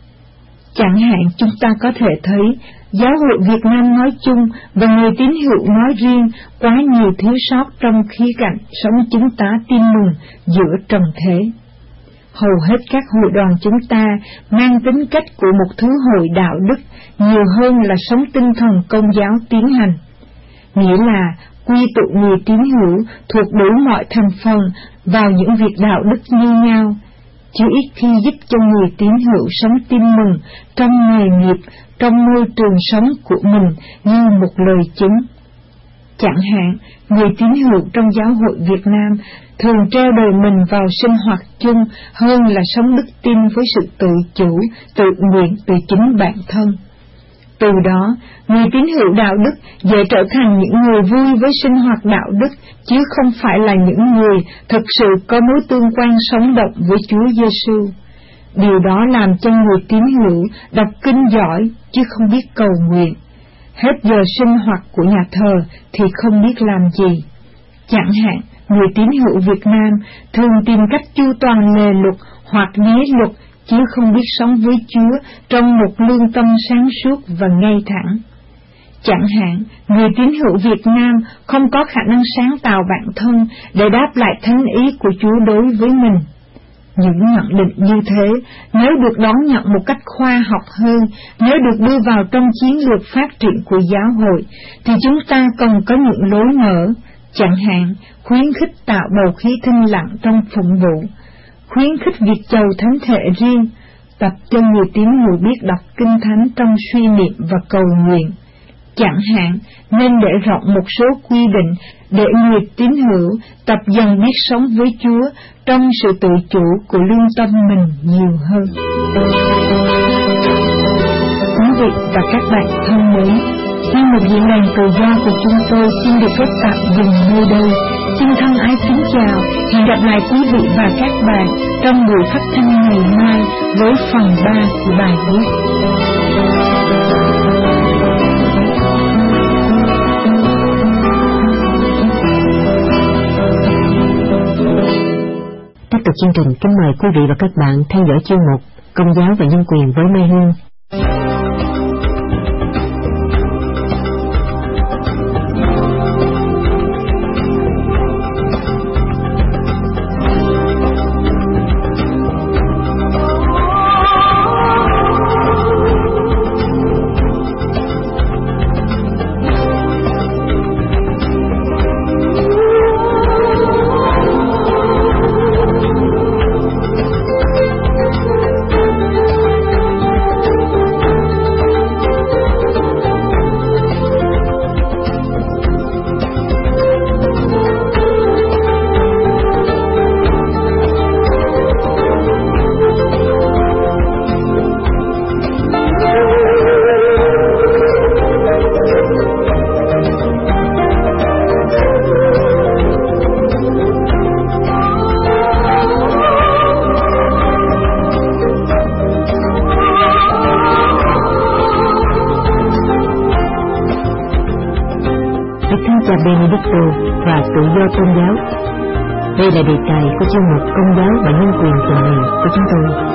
Chẳng hạn chúng ta có thể thấy giáo hội Việt Nam nói chung và người tín hữu nói riêng quá nhiều thiếu sót trong khía cạnh sống chứng tá tin mừng giữa trần thế. Hầu hết các hội đoàn chúng ta mang tính cách của một thứ hội đạo đức nhiều hơn là sống tinh thần công giáo tiến hành, nghĩa là quy tụ người tín hữu thuộc đủ mọi thành phần vào những việc đạo đức như nhau, chứ ít khi giúp cho người tín hữu sống tin mừng trong nghề nghiệp, trong môi trường sống của mình như một lời chứng. Chẳng hạn, người tín hữu trong giáo hội Việt Nam thường treo đời mình vào sinh hoạt chung hơn là sống đức tin với sự tự chủ, tự nguyện từ chính bản thân. Từ đó, người tín hữu đạo đức dễ trở thành những người vui với sinh hoạt đạo đức, chứ không phải là những người thực sự có mối tương quan sống động với Chúa Giêsu. Điều đó làm cho người tín hữu đọc kinh giỏi, chứ không biết cầu nguyện. Hết giờ sinh hoạt của nhà thờ thì không biết làm gì. Chẳng hạn, Người tín hữu Việt Nam thường tìm cách chu toàn lề luật hoặc né luật, chứ không biết sống với Chúa trong một lương tâm sáng suốt và ngay thẳng. Chẳng hạn, người tín hữu Việt Nam không có khả năng sáng tạo bản thân để đáp lại thánh ý của Chúa đối với mình. Những nhận định như thế, nếu được đón nhận một cách khoa học hơn, nếu được đưa vào trong chiến lược phát triển của giáo hội, thì chúng ta cần có những lối mở, chẳng hạn khuyến khích tạo bầu khí thinh lặng trong phụng vụ, khuyến khích việc chầu thánh thể riêng, tập cho người tín hữu biết đọc kinh thánh trong suy niệm và cầu nguyện. Chẳng hạn, nên để rộng một số quy định để người tín hữu tập dần biết sống với Chúa trong sự tự chủ của lương tâm mình nhiều hơn. Quý vị và các bạn thân mến, chuyên mục diễn đàn tự do của chúng tôi xin được phép tạm dừng nơi đây. Xin thân ái kính chào, hẹn gặp lại quý vị và các bạn trong buổi phát thanh ngày mai với phần 3 của bài viết. Tiếp tục chương trình, kính mời quý vị và các bạn theo dõi chuyên mục Công giáo và nhân quyền với Mai Hương. Benedicto và tự do tôn giáo. Đây là đề tài của chuyên mục Công giáo và nhân quyền tuần này của chúng tôi.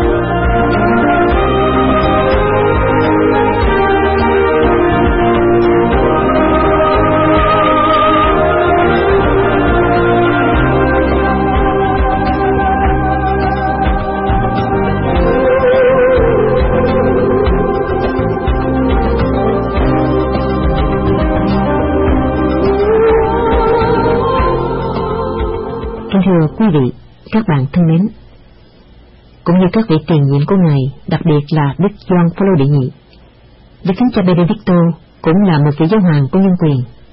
Thưa quý vị, các bạn thân mến, cũng như các vị tiền nhiệm của Ngài, đặc biệt là Đức Gioan Phaolô đệ nhị, Đức Thánh Cha Benedicto cũng là một vị giáo hoàng của nhân quyền.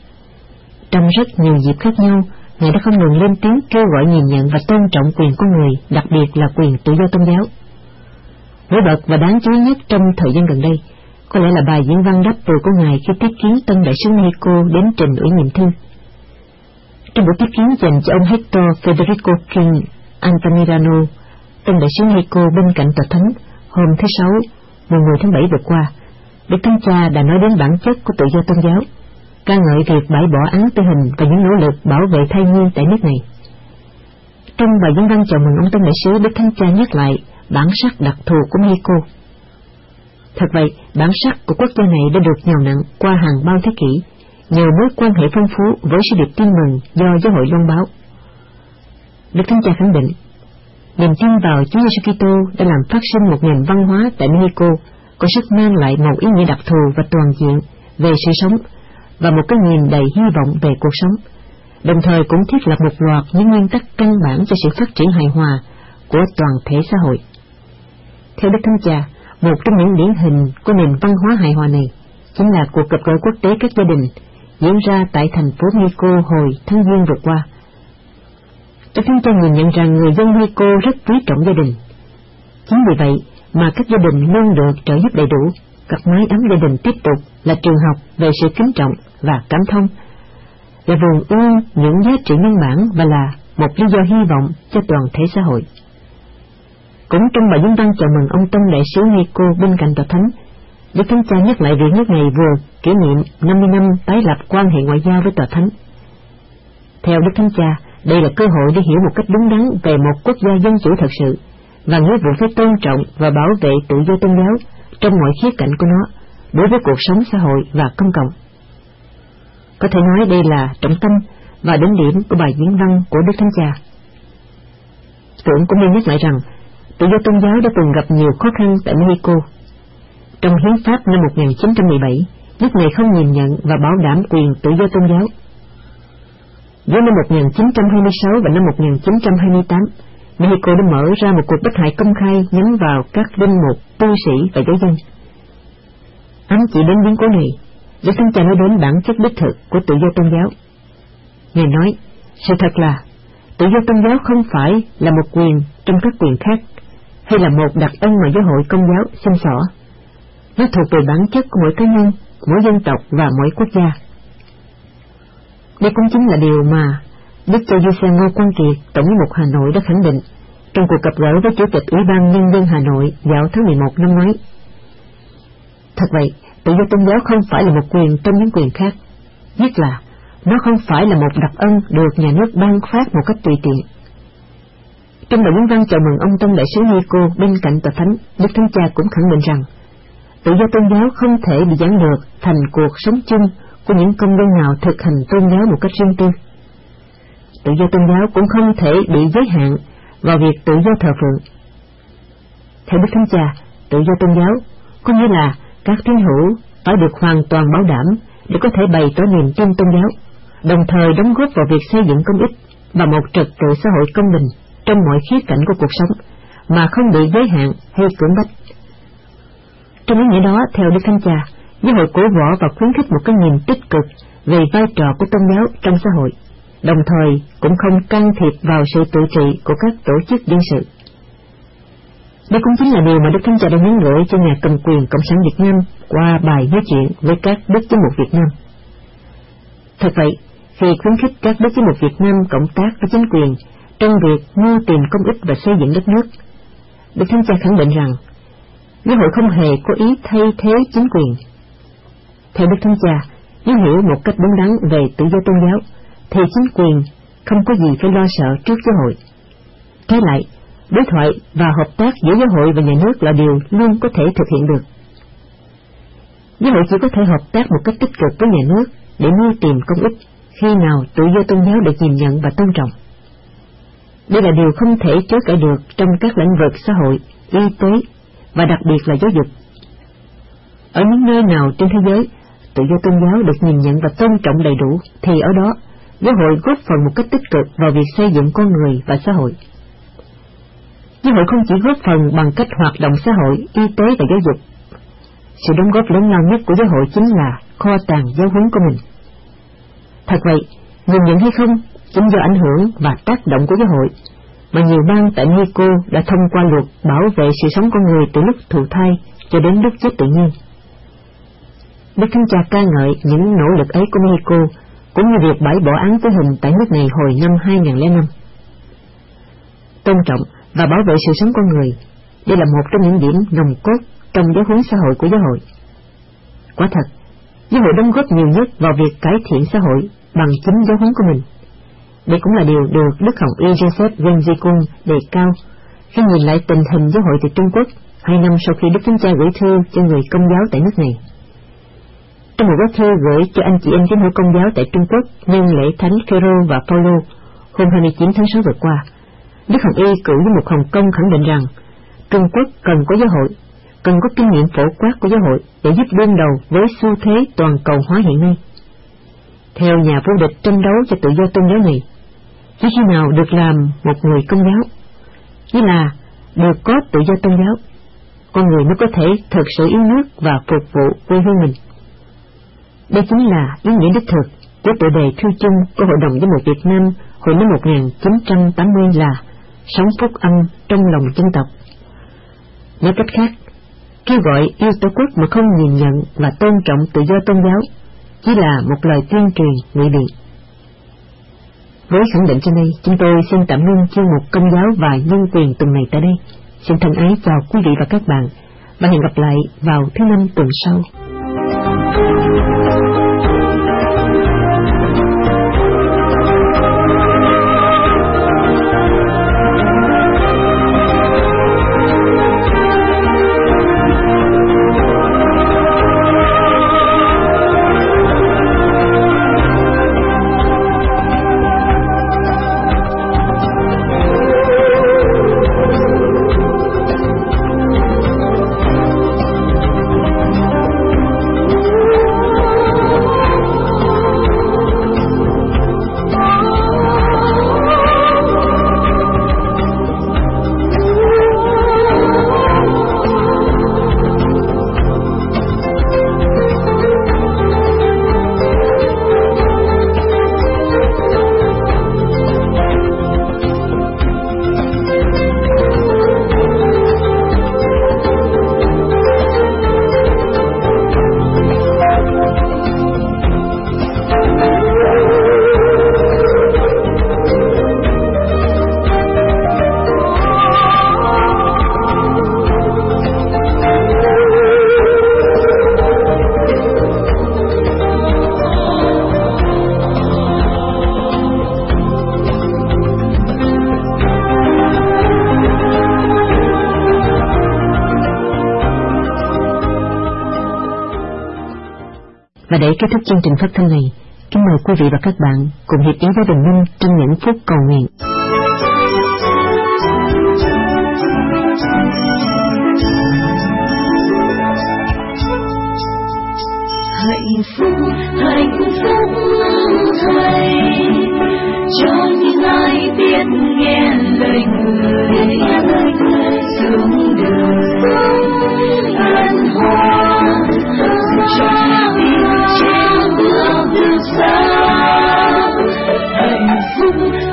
Trong rất nhiều dịp khác nhau, Ngài đã không ngừng lên tiếng kêu gọi nhìn nhận và tôn trọng quyền con người, đặc biệt là quyền tự do tôn giáo. Nổi bật và đáng chú ý nhất trong thời gian gần đây, có lẽ là bài diễn văn đáp từ của Ngài khi tiếp kiến tân đại sứ Mexico đến trình ủy nhiệm thư. Trong buổi tiếp kiến dành cho ông Hector Federico King Altamirano, tân đại sứ Mexico bên cạnh tòa thánh, hôm thứ Sáu, mùng 10 tháng 7 vừa qua, Đức Thánh Cha đã nói đến bản chất của tự do tôn giáo, ca ngợi việc bãi bỏ án tử hình và những nỗ lực bảo vệ thai nhi tại nước này. Trong bài diễn văn chào mừng ông tân đại sứ, Đức Thánh Cha nhắc lại bản sắc đặc thù của Mexico. Thật vậy, bản sắc của quốc gia này đã được nhào nặn qua hàng bao thế kỷ, nhờ mối quan hệ phong phú với sứ điệp tin mừng do giáo hội loan báo. Đức Thánh Cha khẳng định, niềm tin vào Chúa Giêsu Kitô đã làm phát sinh một nền văn hóa tại Mexico có sức mang lại một ý nghĩa đặc thù và toàn diện về sự sống và một cái nhìn đầy hy vọng về cuộc sống, đồng thời cũng thiết lập một loạt những nguyên tắc căn bản cho sự phát triển hài hòa của toàn thể xã hội. Theo Đức Thánh Cha, một trong những điển hình của nền văn hóa hài hòa này chính là cuộc gặp gỡ quốc tế các gia đình diễn ra tại thành phố Mexico hồi tháng Giêng vừa qua. Đức Thánh Cha nhìn nhận rằng người dân Mexico rất quý trọng gia đình. Chính vì vậy mà các gia đình luôn được trợ giúp đầy đủ, cặp mái ấm gia đình tiếp tục là trường học về sự kính trọng và cảm thông, là vườn ươm những giá trị nhân bản và là một lý do hy vọng cho toàn thể xã hội. Cũng trong bài diễn văn chào mừng ông tân đại sứ Mexico bên cạnh tòa thánh, Đức Thánh Cha nhắc lại việc nước này vừa kỷ niệm 50 năm tái lập quan hệ ngoại giao với tòa thánh. Theo Đức Thánh Cha, Đây là cơ hội để hiểu một cách đúng đắn về một quốc gia dân chủ thật sự, và nghĩa vụ phải tôn trọng và bảo vệ tự do tôn giáo trong mọi khía cạnh của nó đối với cuộc sống xã hội và công cộng. Có thể nói đây là trọng tâm và đỉnh điểm của bài diễn văn của Đức Thánh Cha. Tưởng cũng nên nhắc lại rằng tự do tôn giáo đã từng gặp nhiều khó khăn tại Mexico. Trong hiến pháp năm 1917, nước này không nhìn nhận và bảo đảm quyền tự do tôn giáo. Giữa năm 1926 và năm 1928, Mexico đã mở ra một cuộc bắt hại công khai nhắm vào các linh mục, tu sĩ và giáo dân. Ám chỉ đến biến cố này, Đức Thánh Cha nói đến bản chất đích thực của tự do tôn giáo. Ngài nói, sự thật là tự do tôn giáo không phải là một quyền trong các quyền khác, hay là một đặc ân mà giáo hội công giáo xin xỏ. Nó thuộc về bản chất của mỗi cá nhân, mỗi dân tộc và mỗi quốc gia. Đây cũng chính là điều mà Đức cha Giuse Ngô Quang Kiệt, Tổng giám mục Hà Nội đã khẳng định trong cuộc gặp gỡ với Chủ tịch Ủy ban Nhân dân Hà Nội vào tháng 11 năm ngoái. Thật vậy, tự do tôn giáo không phải là một quyền trong những quyền khác, nhất là nó không phải là một đặc ân được nhà nước ban phát một cách tùy tiện. Trong bài diễn văn chào mừng ông Tông Đại sứ Mexico bên cạnh tòa thánh, Đức Thánh Cha cũng khẳng định rằng tự do tôn giáo không thể bị giảng lược thành cuộc sống chung của những công dân nào thực hành tôn giáo một cách riêng tư. Tự do tôn giáo cũng không thể bị giới hạn vào việc tự do thờ phượng. Theo Đức Thánh Cha, tự do tôn giáo có nghĩa là các tín hữu phải được hoàn toàn bảo đảm để có thể bày tỏ niềm tin tôn giáo, đồng thời đóng góp vào việc xây dựng công ích và một trật tự xã hội công bình trong mọi khía cạnh của cuộc sống, mà không bị giới hạn hay cưỡng bách. Trong ý nghĩa đó, theo Đức Thánh Cha, giáo hội cổ võ và khuyến khích một cái nhìn tích cực về vai trò của tôn giáo trong xã hội, đồng thời cũng không can thiệp vào sự tự trị của các tổ chức dân sự. Đây cũng chính là điều mà Đức Thánh Cha đã nhắn gửi cho nhà cầm quyền Cộng sản Việt Nam qua bài nói chuyện với các đức giám mục Việt Nam. Thật vậy, khi khuyến khích các đức giám mục Việt Nam cộng tác với chính quyền trong việc mưu tìm công ích và xây dựng đất nước, Đức Thánh Cha khẳng định rằng giáo hội không hề có ý thay thế chính quyền. Theo Đức Thánh Cha, nếu hiểu một cách đúng đắn về tự do tôn giáo, thì chính quyền không có gì phải lo sợ trước giáo hội. Trái lại, đối thoại và hợp tác giữa giáo hội và nhà nước là điều luôn có thể thực hiện được. Giáo hội chỉ có thể hợp tác một cách tích cực với nhà nước để mưu tìm công ích khi nào tự do tôn giáo được nhìn nhận và tôn trọng. Đây là điều không thể chối cãi được trong các lĩnh vực xã hội, y tế và đặc biệt là giáo dục. Ở những nơi nào trên thế giới tự do tôn giáo được nhìn nhận và tôn trọng đầy đủ, thì ở đó giáo hội góp phần một cách tích cực vào việc xây dựng con người và xã hội. Giáo hội không chỉ góp phần bằng cách hoạt động xã hội, y tế và giáo dục. Sự đóng góp lớn lao nhất của giáo hội chính là kho tàng giáo huấn của mình. Thật vậy, nhìn nhận hay không, chính do ảnh hưởng và tác động của giáo hội mà nhiều bang tại Mexico đã thông qua luật bảo vệ sự sống con người từ lúc thụ thai cho đến lúc chết tự nhiên. Đức Thánh Cha ca ngợi những nỗ lực ấy của Mexico, cũng như việc bãi bỏ án tử hình tại nước này hồi năm 2005. Tôn trọng và bảo vệ sự sống con người, đây là một trong những điểm nòng cốt trong giáo huấn xã hội của giáo hội. Quả thật, giáo hội đóng góp nhiều nhất vào việc cải thiện xã hội bằng chính giáo huấn của mình. Đây cũng là điều được Đức Hồng Y Joseph Wenzikung đề cao khi nhìn lại tình hình giáo hội tại Trung Quốc 2 năm sau khi Đức Thánh Cha gửi thư cho người Công giáo tại nước này. Trong một bức thư gửi cho anh chị em tín hữu Công giáo tại Trung Quốc nhân lễ Thánh Phêrô và Phaolô hôm 29 tháng 6 vừa qua, Đức Hồng Y cựu giám mục Hồng Kông khẳng định rằng Trung Quốc cần có giáo hội, cần có kinh nghiệm phổ quát của giáo hội để giúp đương đầu với xu thế toàn cầu hóa hiện nay. Theo nhà vô địch tranh đấu cho tự do tôn giáo này, chỉ khi nào được làm một người Công giáo, nghĩa là được có tự do tôn giáo, con người mới có thể thực sự yêu nước và phục vụ quê hương mình. Đây chính là ý nghĩa đích thực của tựa đề thư chung của Hội đồng Giám mục Việt Nam hồi năm 1980 là sống phúc âm trong lòng dân tộc. Nói cách khác, kêu gọi yêu Tổ quốc mà không nhìn nhận và tôn trọng tự do tôn giáo chỉ là một lời tuyên truyền ngụy biện. Với khẳng định trên đây, chúng tôi xin tạm ngưng chuyên mục Công giáo và nhân quyền tuần này tại đây. Xin thân ái chào quý vị và các bạn, và hẹn gặp lại vào thứ Năm tuần sau. Và để kết thúc chương trình phát thanh này, kính mời quý vị và các bạn cùng hiệp ý với Bình Minh trong những phút cầu nguyện. Hạnh phúc Thầy, cho những ai biết nghe lời Người, xuống đời an hòa, cho tim trên bước đường xa. Hạnh phúc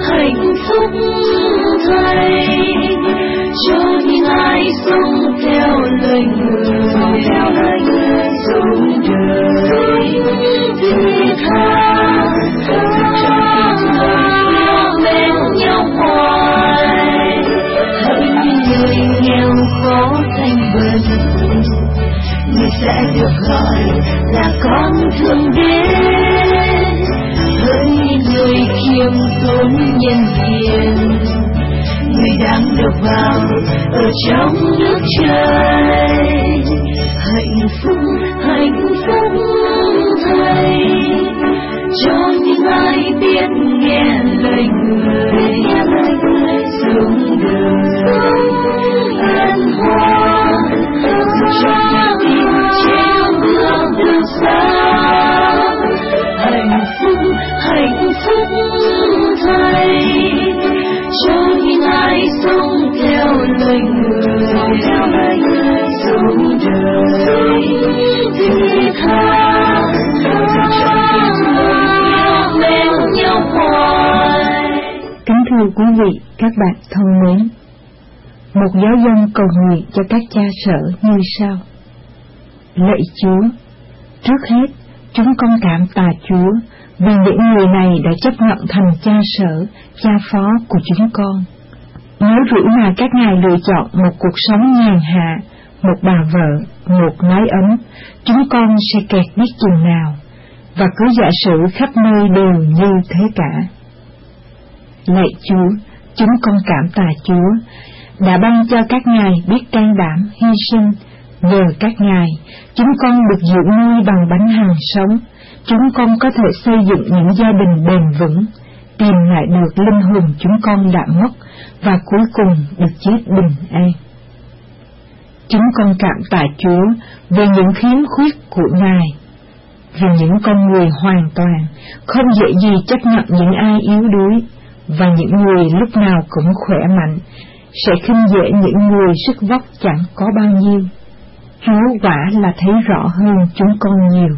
Thầy, cho những ai sống theo lời Người, xuống đời thứ tha, cho tình người bên nhau hoài. Hỡi người nghèo khó thành bần, người sẽ được gọi là con Thượng Đế. Hỡi người khiêm tốn nhân hiền, người đang được vào ở trong nước trời. Hạnh phúc Thầy, cho những ai biết nghe lời Người, xuống đời an hòa, cho tim trên bước đường xa. Hạnh phúc Thầy, cho những ai sống theo lời Người, xuống đời thứ tha, cho tình người bên nhau hoài. Kính thưa quý vị, các bạn thân mến, một giáo dân cầu nguyện cho các cha sở như sau: Lạy Chúa, trước hết chúng con cảm tạ Chúa vì những người này đã chấp nhận thành cha sở, cha phó của chúng con. Nếu rủi mà các ngài lựa chọn một cuộc sống nhàn hạ, một bà vợ, một mái ấm, chúng con sẽ kẹt biết chừng nào, và cứ giả sử khắp nơi đều như thế cả. Lạy Chúa, chúng con cảm tạ Chúa đã ban cho các ngài biết can đảm hy sinh. Nhờ các ngài, chúng con được dưỡng nuôi bằng bánh hàng sống. Chúng con có thể xây dựng những gia đình bền vững, tìm lại được linh hồn chúng con đã mất, và cuối cùng được chết bình an. Chúng con cảm tạ Chúa về những khiếm khuyết của Ngài, vì những con người hoàn toàn không dễ gì chấp nhận những ai yếu đuối, và những người lúc nào cũng khỏe mạnh sẽ khinh dễ những người sức vóc chẳng có bao nhiêu. Chúa quả là thấy rõ hơn chúng con nhiều.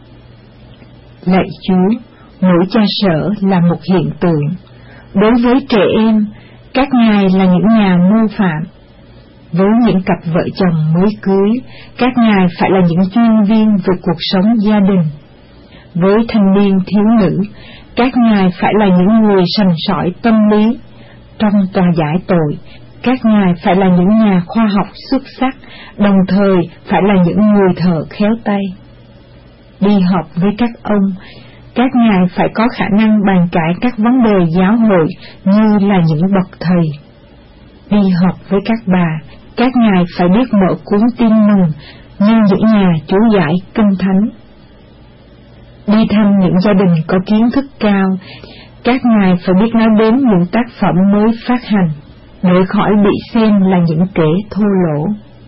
Lạy Chúa, mỗi cha sở là một hiện tượng. Đối với trẻ em, các ngài là những nhà mô phạm. Với những cặp vợ chồng mới cưới, các ngài phải là những chuyên viên về cuộc sống gia đình. Với thanh niên thiếu nữ, các ngài phải là những người sành sỏi tâm lý. Trong tòa giải tội, các ngài phải là những nhà khoa học xuất sắc, đồng thời phải là những người thợ khéo tay. Đi học với các ông, các ngài phải có khả năng bàn cãi các vấn đề giáo hội như là những bậc thầy. Đi học với các bà, các ngài phải biết mở cuốn tin mừng như những nhà chú giải kinh thánh. Đi thăm những gia đình có kiến thức cao, các ngài phải biết nói đến những tác phẩm mới phát hành, để khỏi bị xem là những kẻ thô lỗ.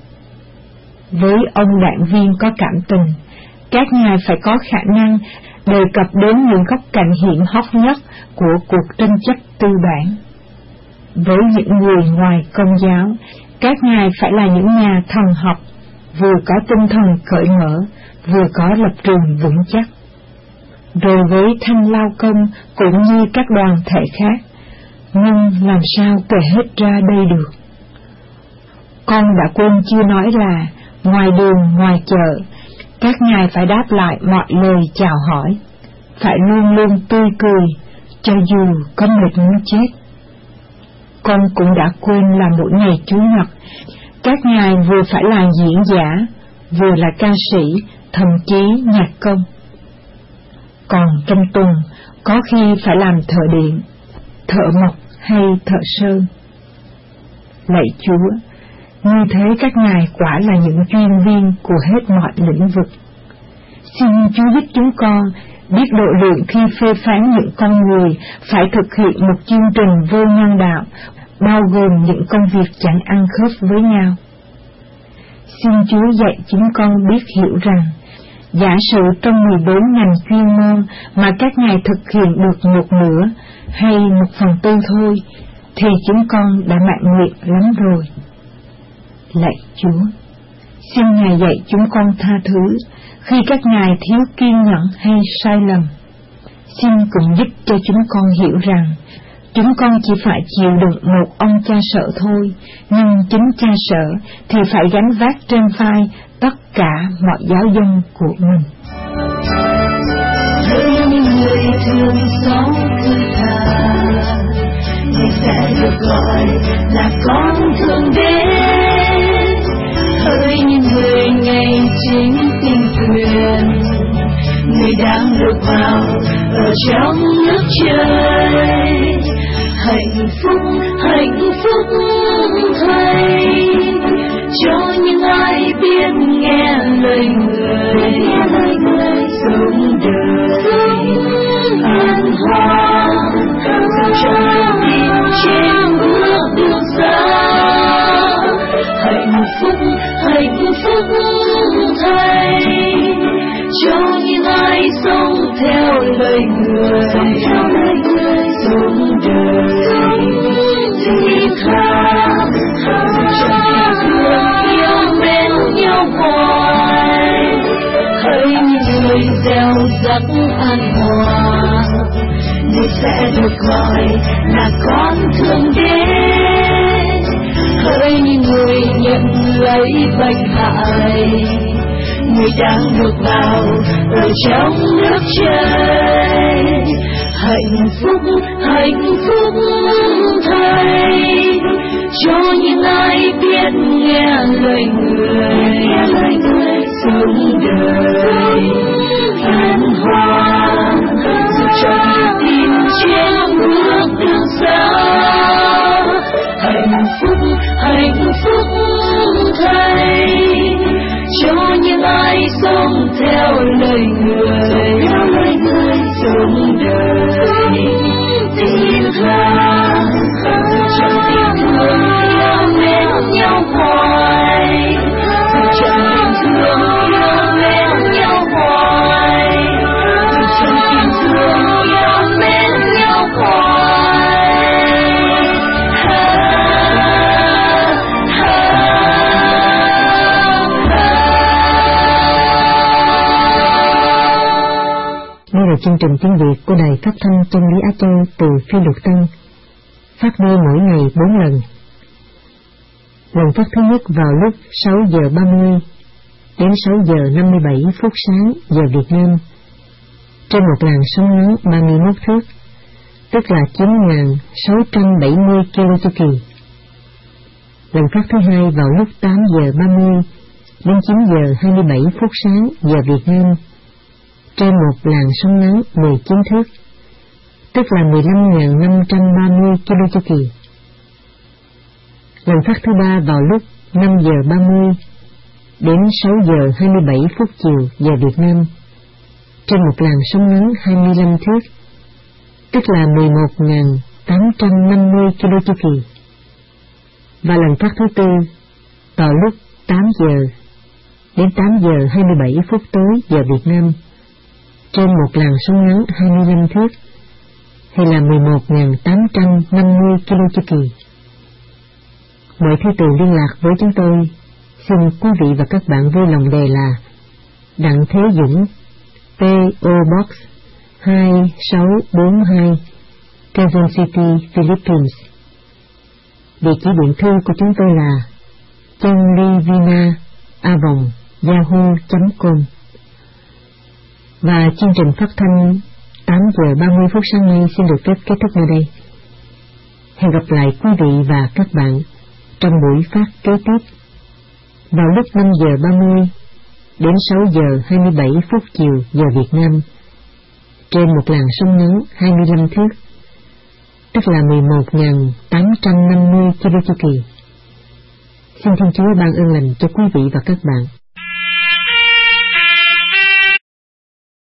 Với ông đảng viên có cảm tình, các ngài phải có khả năng đề cập đến những góc cạnh hiểm hóc nhất của cuộc tranh chấp tư bản. Với những người ngoài Công giáo, các ngài phải là những nhà thần học, vừa có tinh thần cởi mở, vừa có lập trường vững chắc. Rồi với thanh lao công cũng như các đoàn thể khác, nhưng làm sao kể hết ra đây được. Con đã quên chưa nói là ngoài đường, ngoài chợ, các ngài phải đáp lại mọi lời chào hỏi, phải luôn luôn tươi cười, cho dù có mệt muốn chết. Con cũng đã quên là mỗi ngày Chủ nhật, các ngài vừa phải là diễn giả, vừa là ca sĩ, thậm chí nhạc công. Còn trong tuần, có khi phải làm thợ điện, thợ mộc hay thợ sơn. Lạy Chúa, như thế các ngài quả là những chuyên viên của hết mọi lĩnh vực. Xin Chúa giúp chúng con biết độ lượng khi phê phán những con người phải thực hiện một chương trình vô nhân đạo, bao gồm những công việc chẳng ăn khớp với nhau. Xin Chúa dạy chúng con biết hiểu rằng, giả sử trong 14 ngành chuyên môn mà các ngài thực hiện được một nửa hay 1/4 thôi, thì chúng con đã mãn nguyện lắm rồi. Lạy Chúa, xin Ngài dạy chúng con tha thứ khi các ngài thiếu kiên nhẫn hay sai lầm. Xin cũng giúp cho chúng con hiểu rằng chúng con chỉ phải chịu đựng một ông cha sợ thôi, nhưng chính cha sợ thì phải gánh vác trên vai tất cả mọi giáo dân của mình. Hỡi những người thương xót thứ tha, thì sẽ được gọi là con Thượng Đế. Hỡi những người ngày chính tin quyền, người đang được vào ở trong nước trời. Hạnh phúc thay cho những ai biết nghe lời người, sống đời an hòa, dẫu cho niềm tin trên bước đường xa. Hạnh phúc thay cho những ai sống theo lời người, sống đời thiết tha, trong tình thương yêu mến nhau hoài. Hỡi những người gieo rắc an hòa, người sẽ được gọi là con Thượng Đế. Hỡi những người nhận lấy bệnh hại, người đang được vào ở trong nước trời. Hạnh phúc thay cho những ai biết nghe lời người, sống đời an hòa, dù cho niềm tin trên bước đường xa. Hạnh phúc thay cho những ai sống theo lời người, sống đời tin tha, dù cho tình thương yêu mến nhau hoài, dù cho tình thương yêu mến nhau hoài, dù cho tình thương yêu mến nhau hoài. Đây là chương trình tiếng Việt của Đài Phát thanh Chân lý Á Châu từ Phi Luật Tân, phát đi mỗi ngày 4 lần. Lần phát thứ nhất vào lúc 6 giờ 30 đến 6 giờ 57 phút sáng giờ Việt Nam, trên một làn sóng ngắn 31 thước, tức là 9.670 km chu kỳ. Lần phát thứ hai vào lúc 8 giờ 30 đến 9 giờ 27 phút sáng giờ Việt Nam, trên một làn sóng ngắn 19 thước, tức là 15.530 km chu kỳ. Lần phát thứ ba vào lúc 5 giờ 30 đến 6 giờ 27 phút chiều giờ Việt Nam, trên một làn sóng ngắn 25 thước, tức là 11.850 km chu kỳ. Và lần phát thứ tư vào lúc 8 giờ đến 8 giờ 27 phút tối giờ Việt Nam, trên một làn sóng ngắn 25 thước, hay là 11.850 km chu kỳ. Mọi thư từ liên lạc với chúng tôi, xin quý vị và các bạn vui lòng đề là Đặng Thế Dũng, P.O. Box 2642, Quezon City, Philippines. Địa chỉ điện thư của chúng tôi là chanlivina@yahoo.com. Và chương trình phát thanh 8 giờ 30 phút sáng nay xin được phép kết thúc nơi đây. Hẹn gặp lại quý vị và các bạn trong buổi phát kế tiếp vào lúc 5 giờ 30 đến 6 giờ 27 phút chiều giờ Việt Nam, trên một làn sóng ngắn 25 thước, tức là 11.850 km chu kỳ. Xin Thiên Chúa ban ơn lành cho quý vị và các bạn.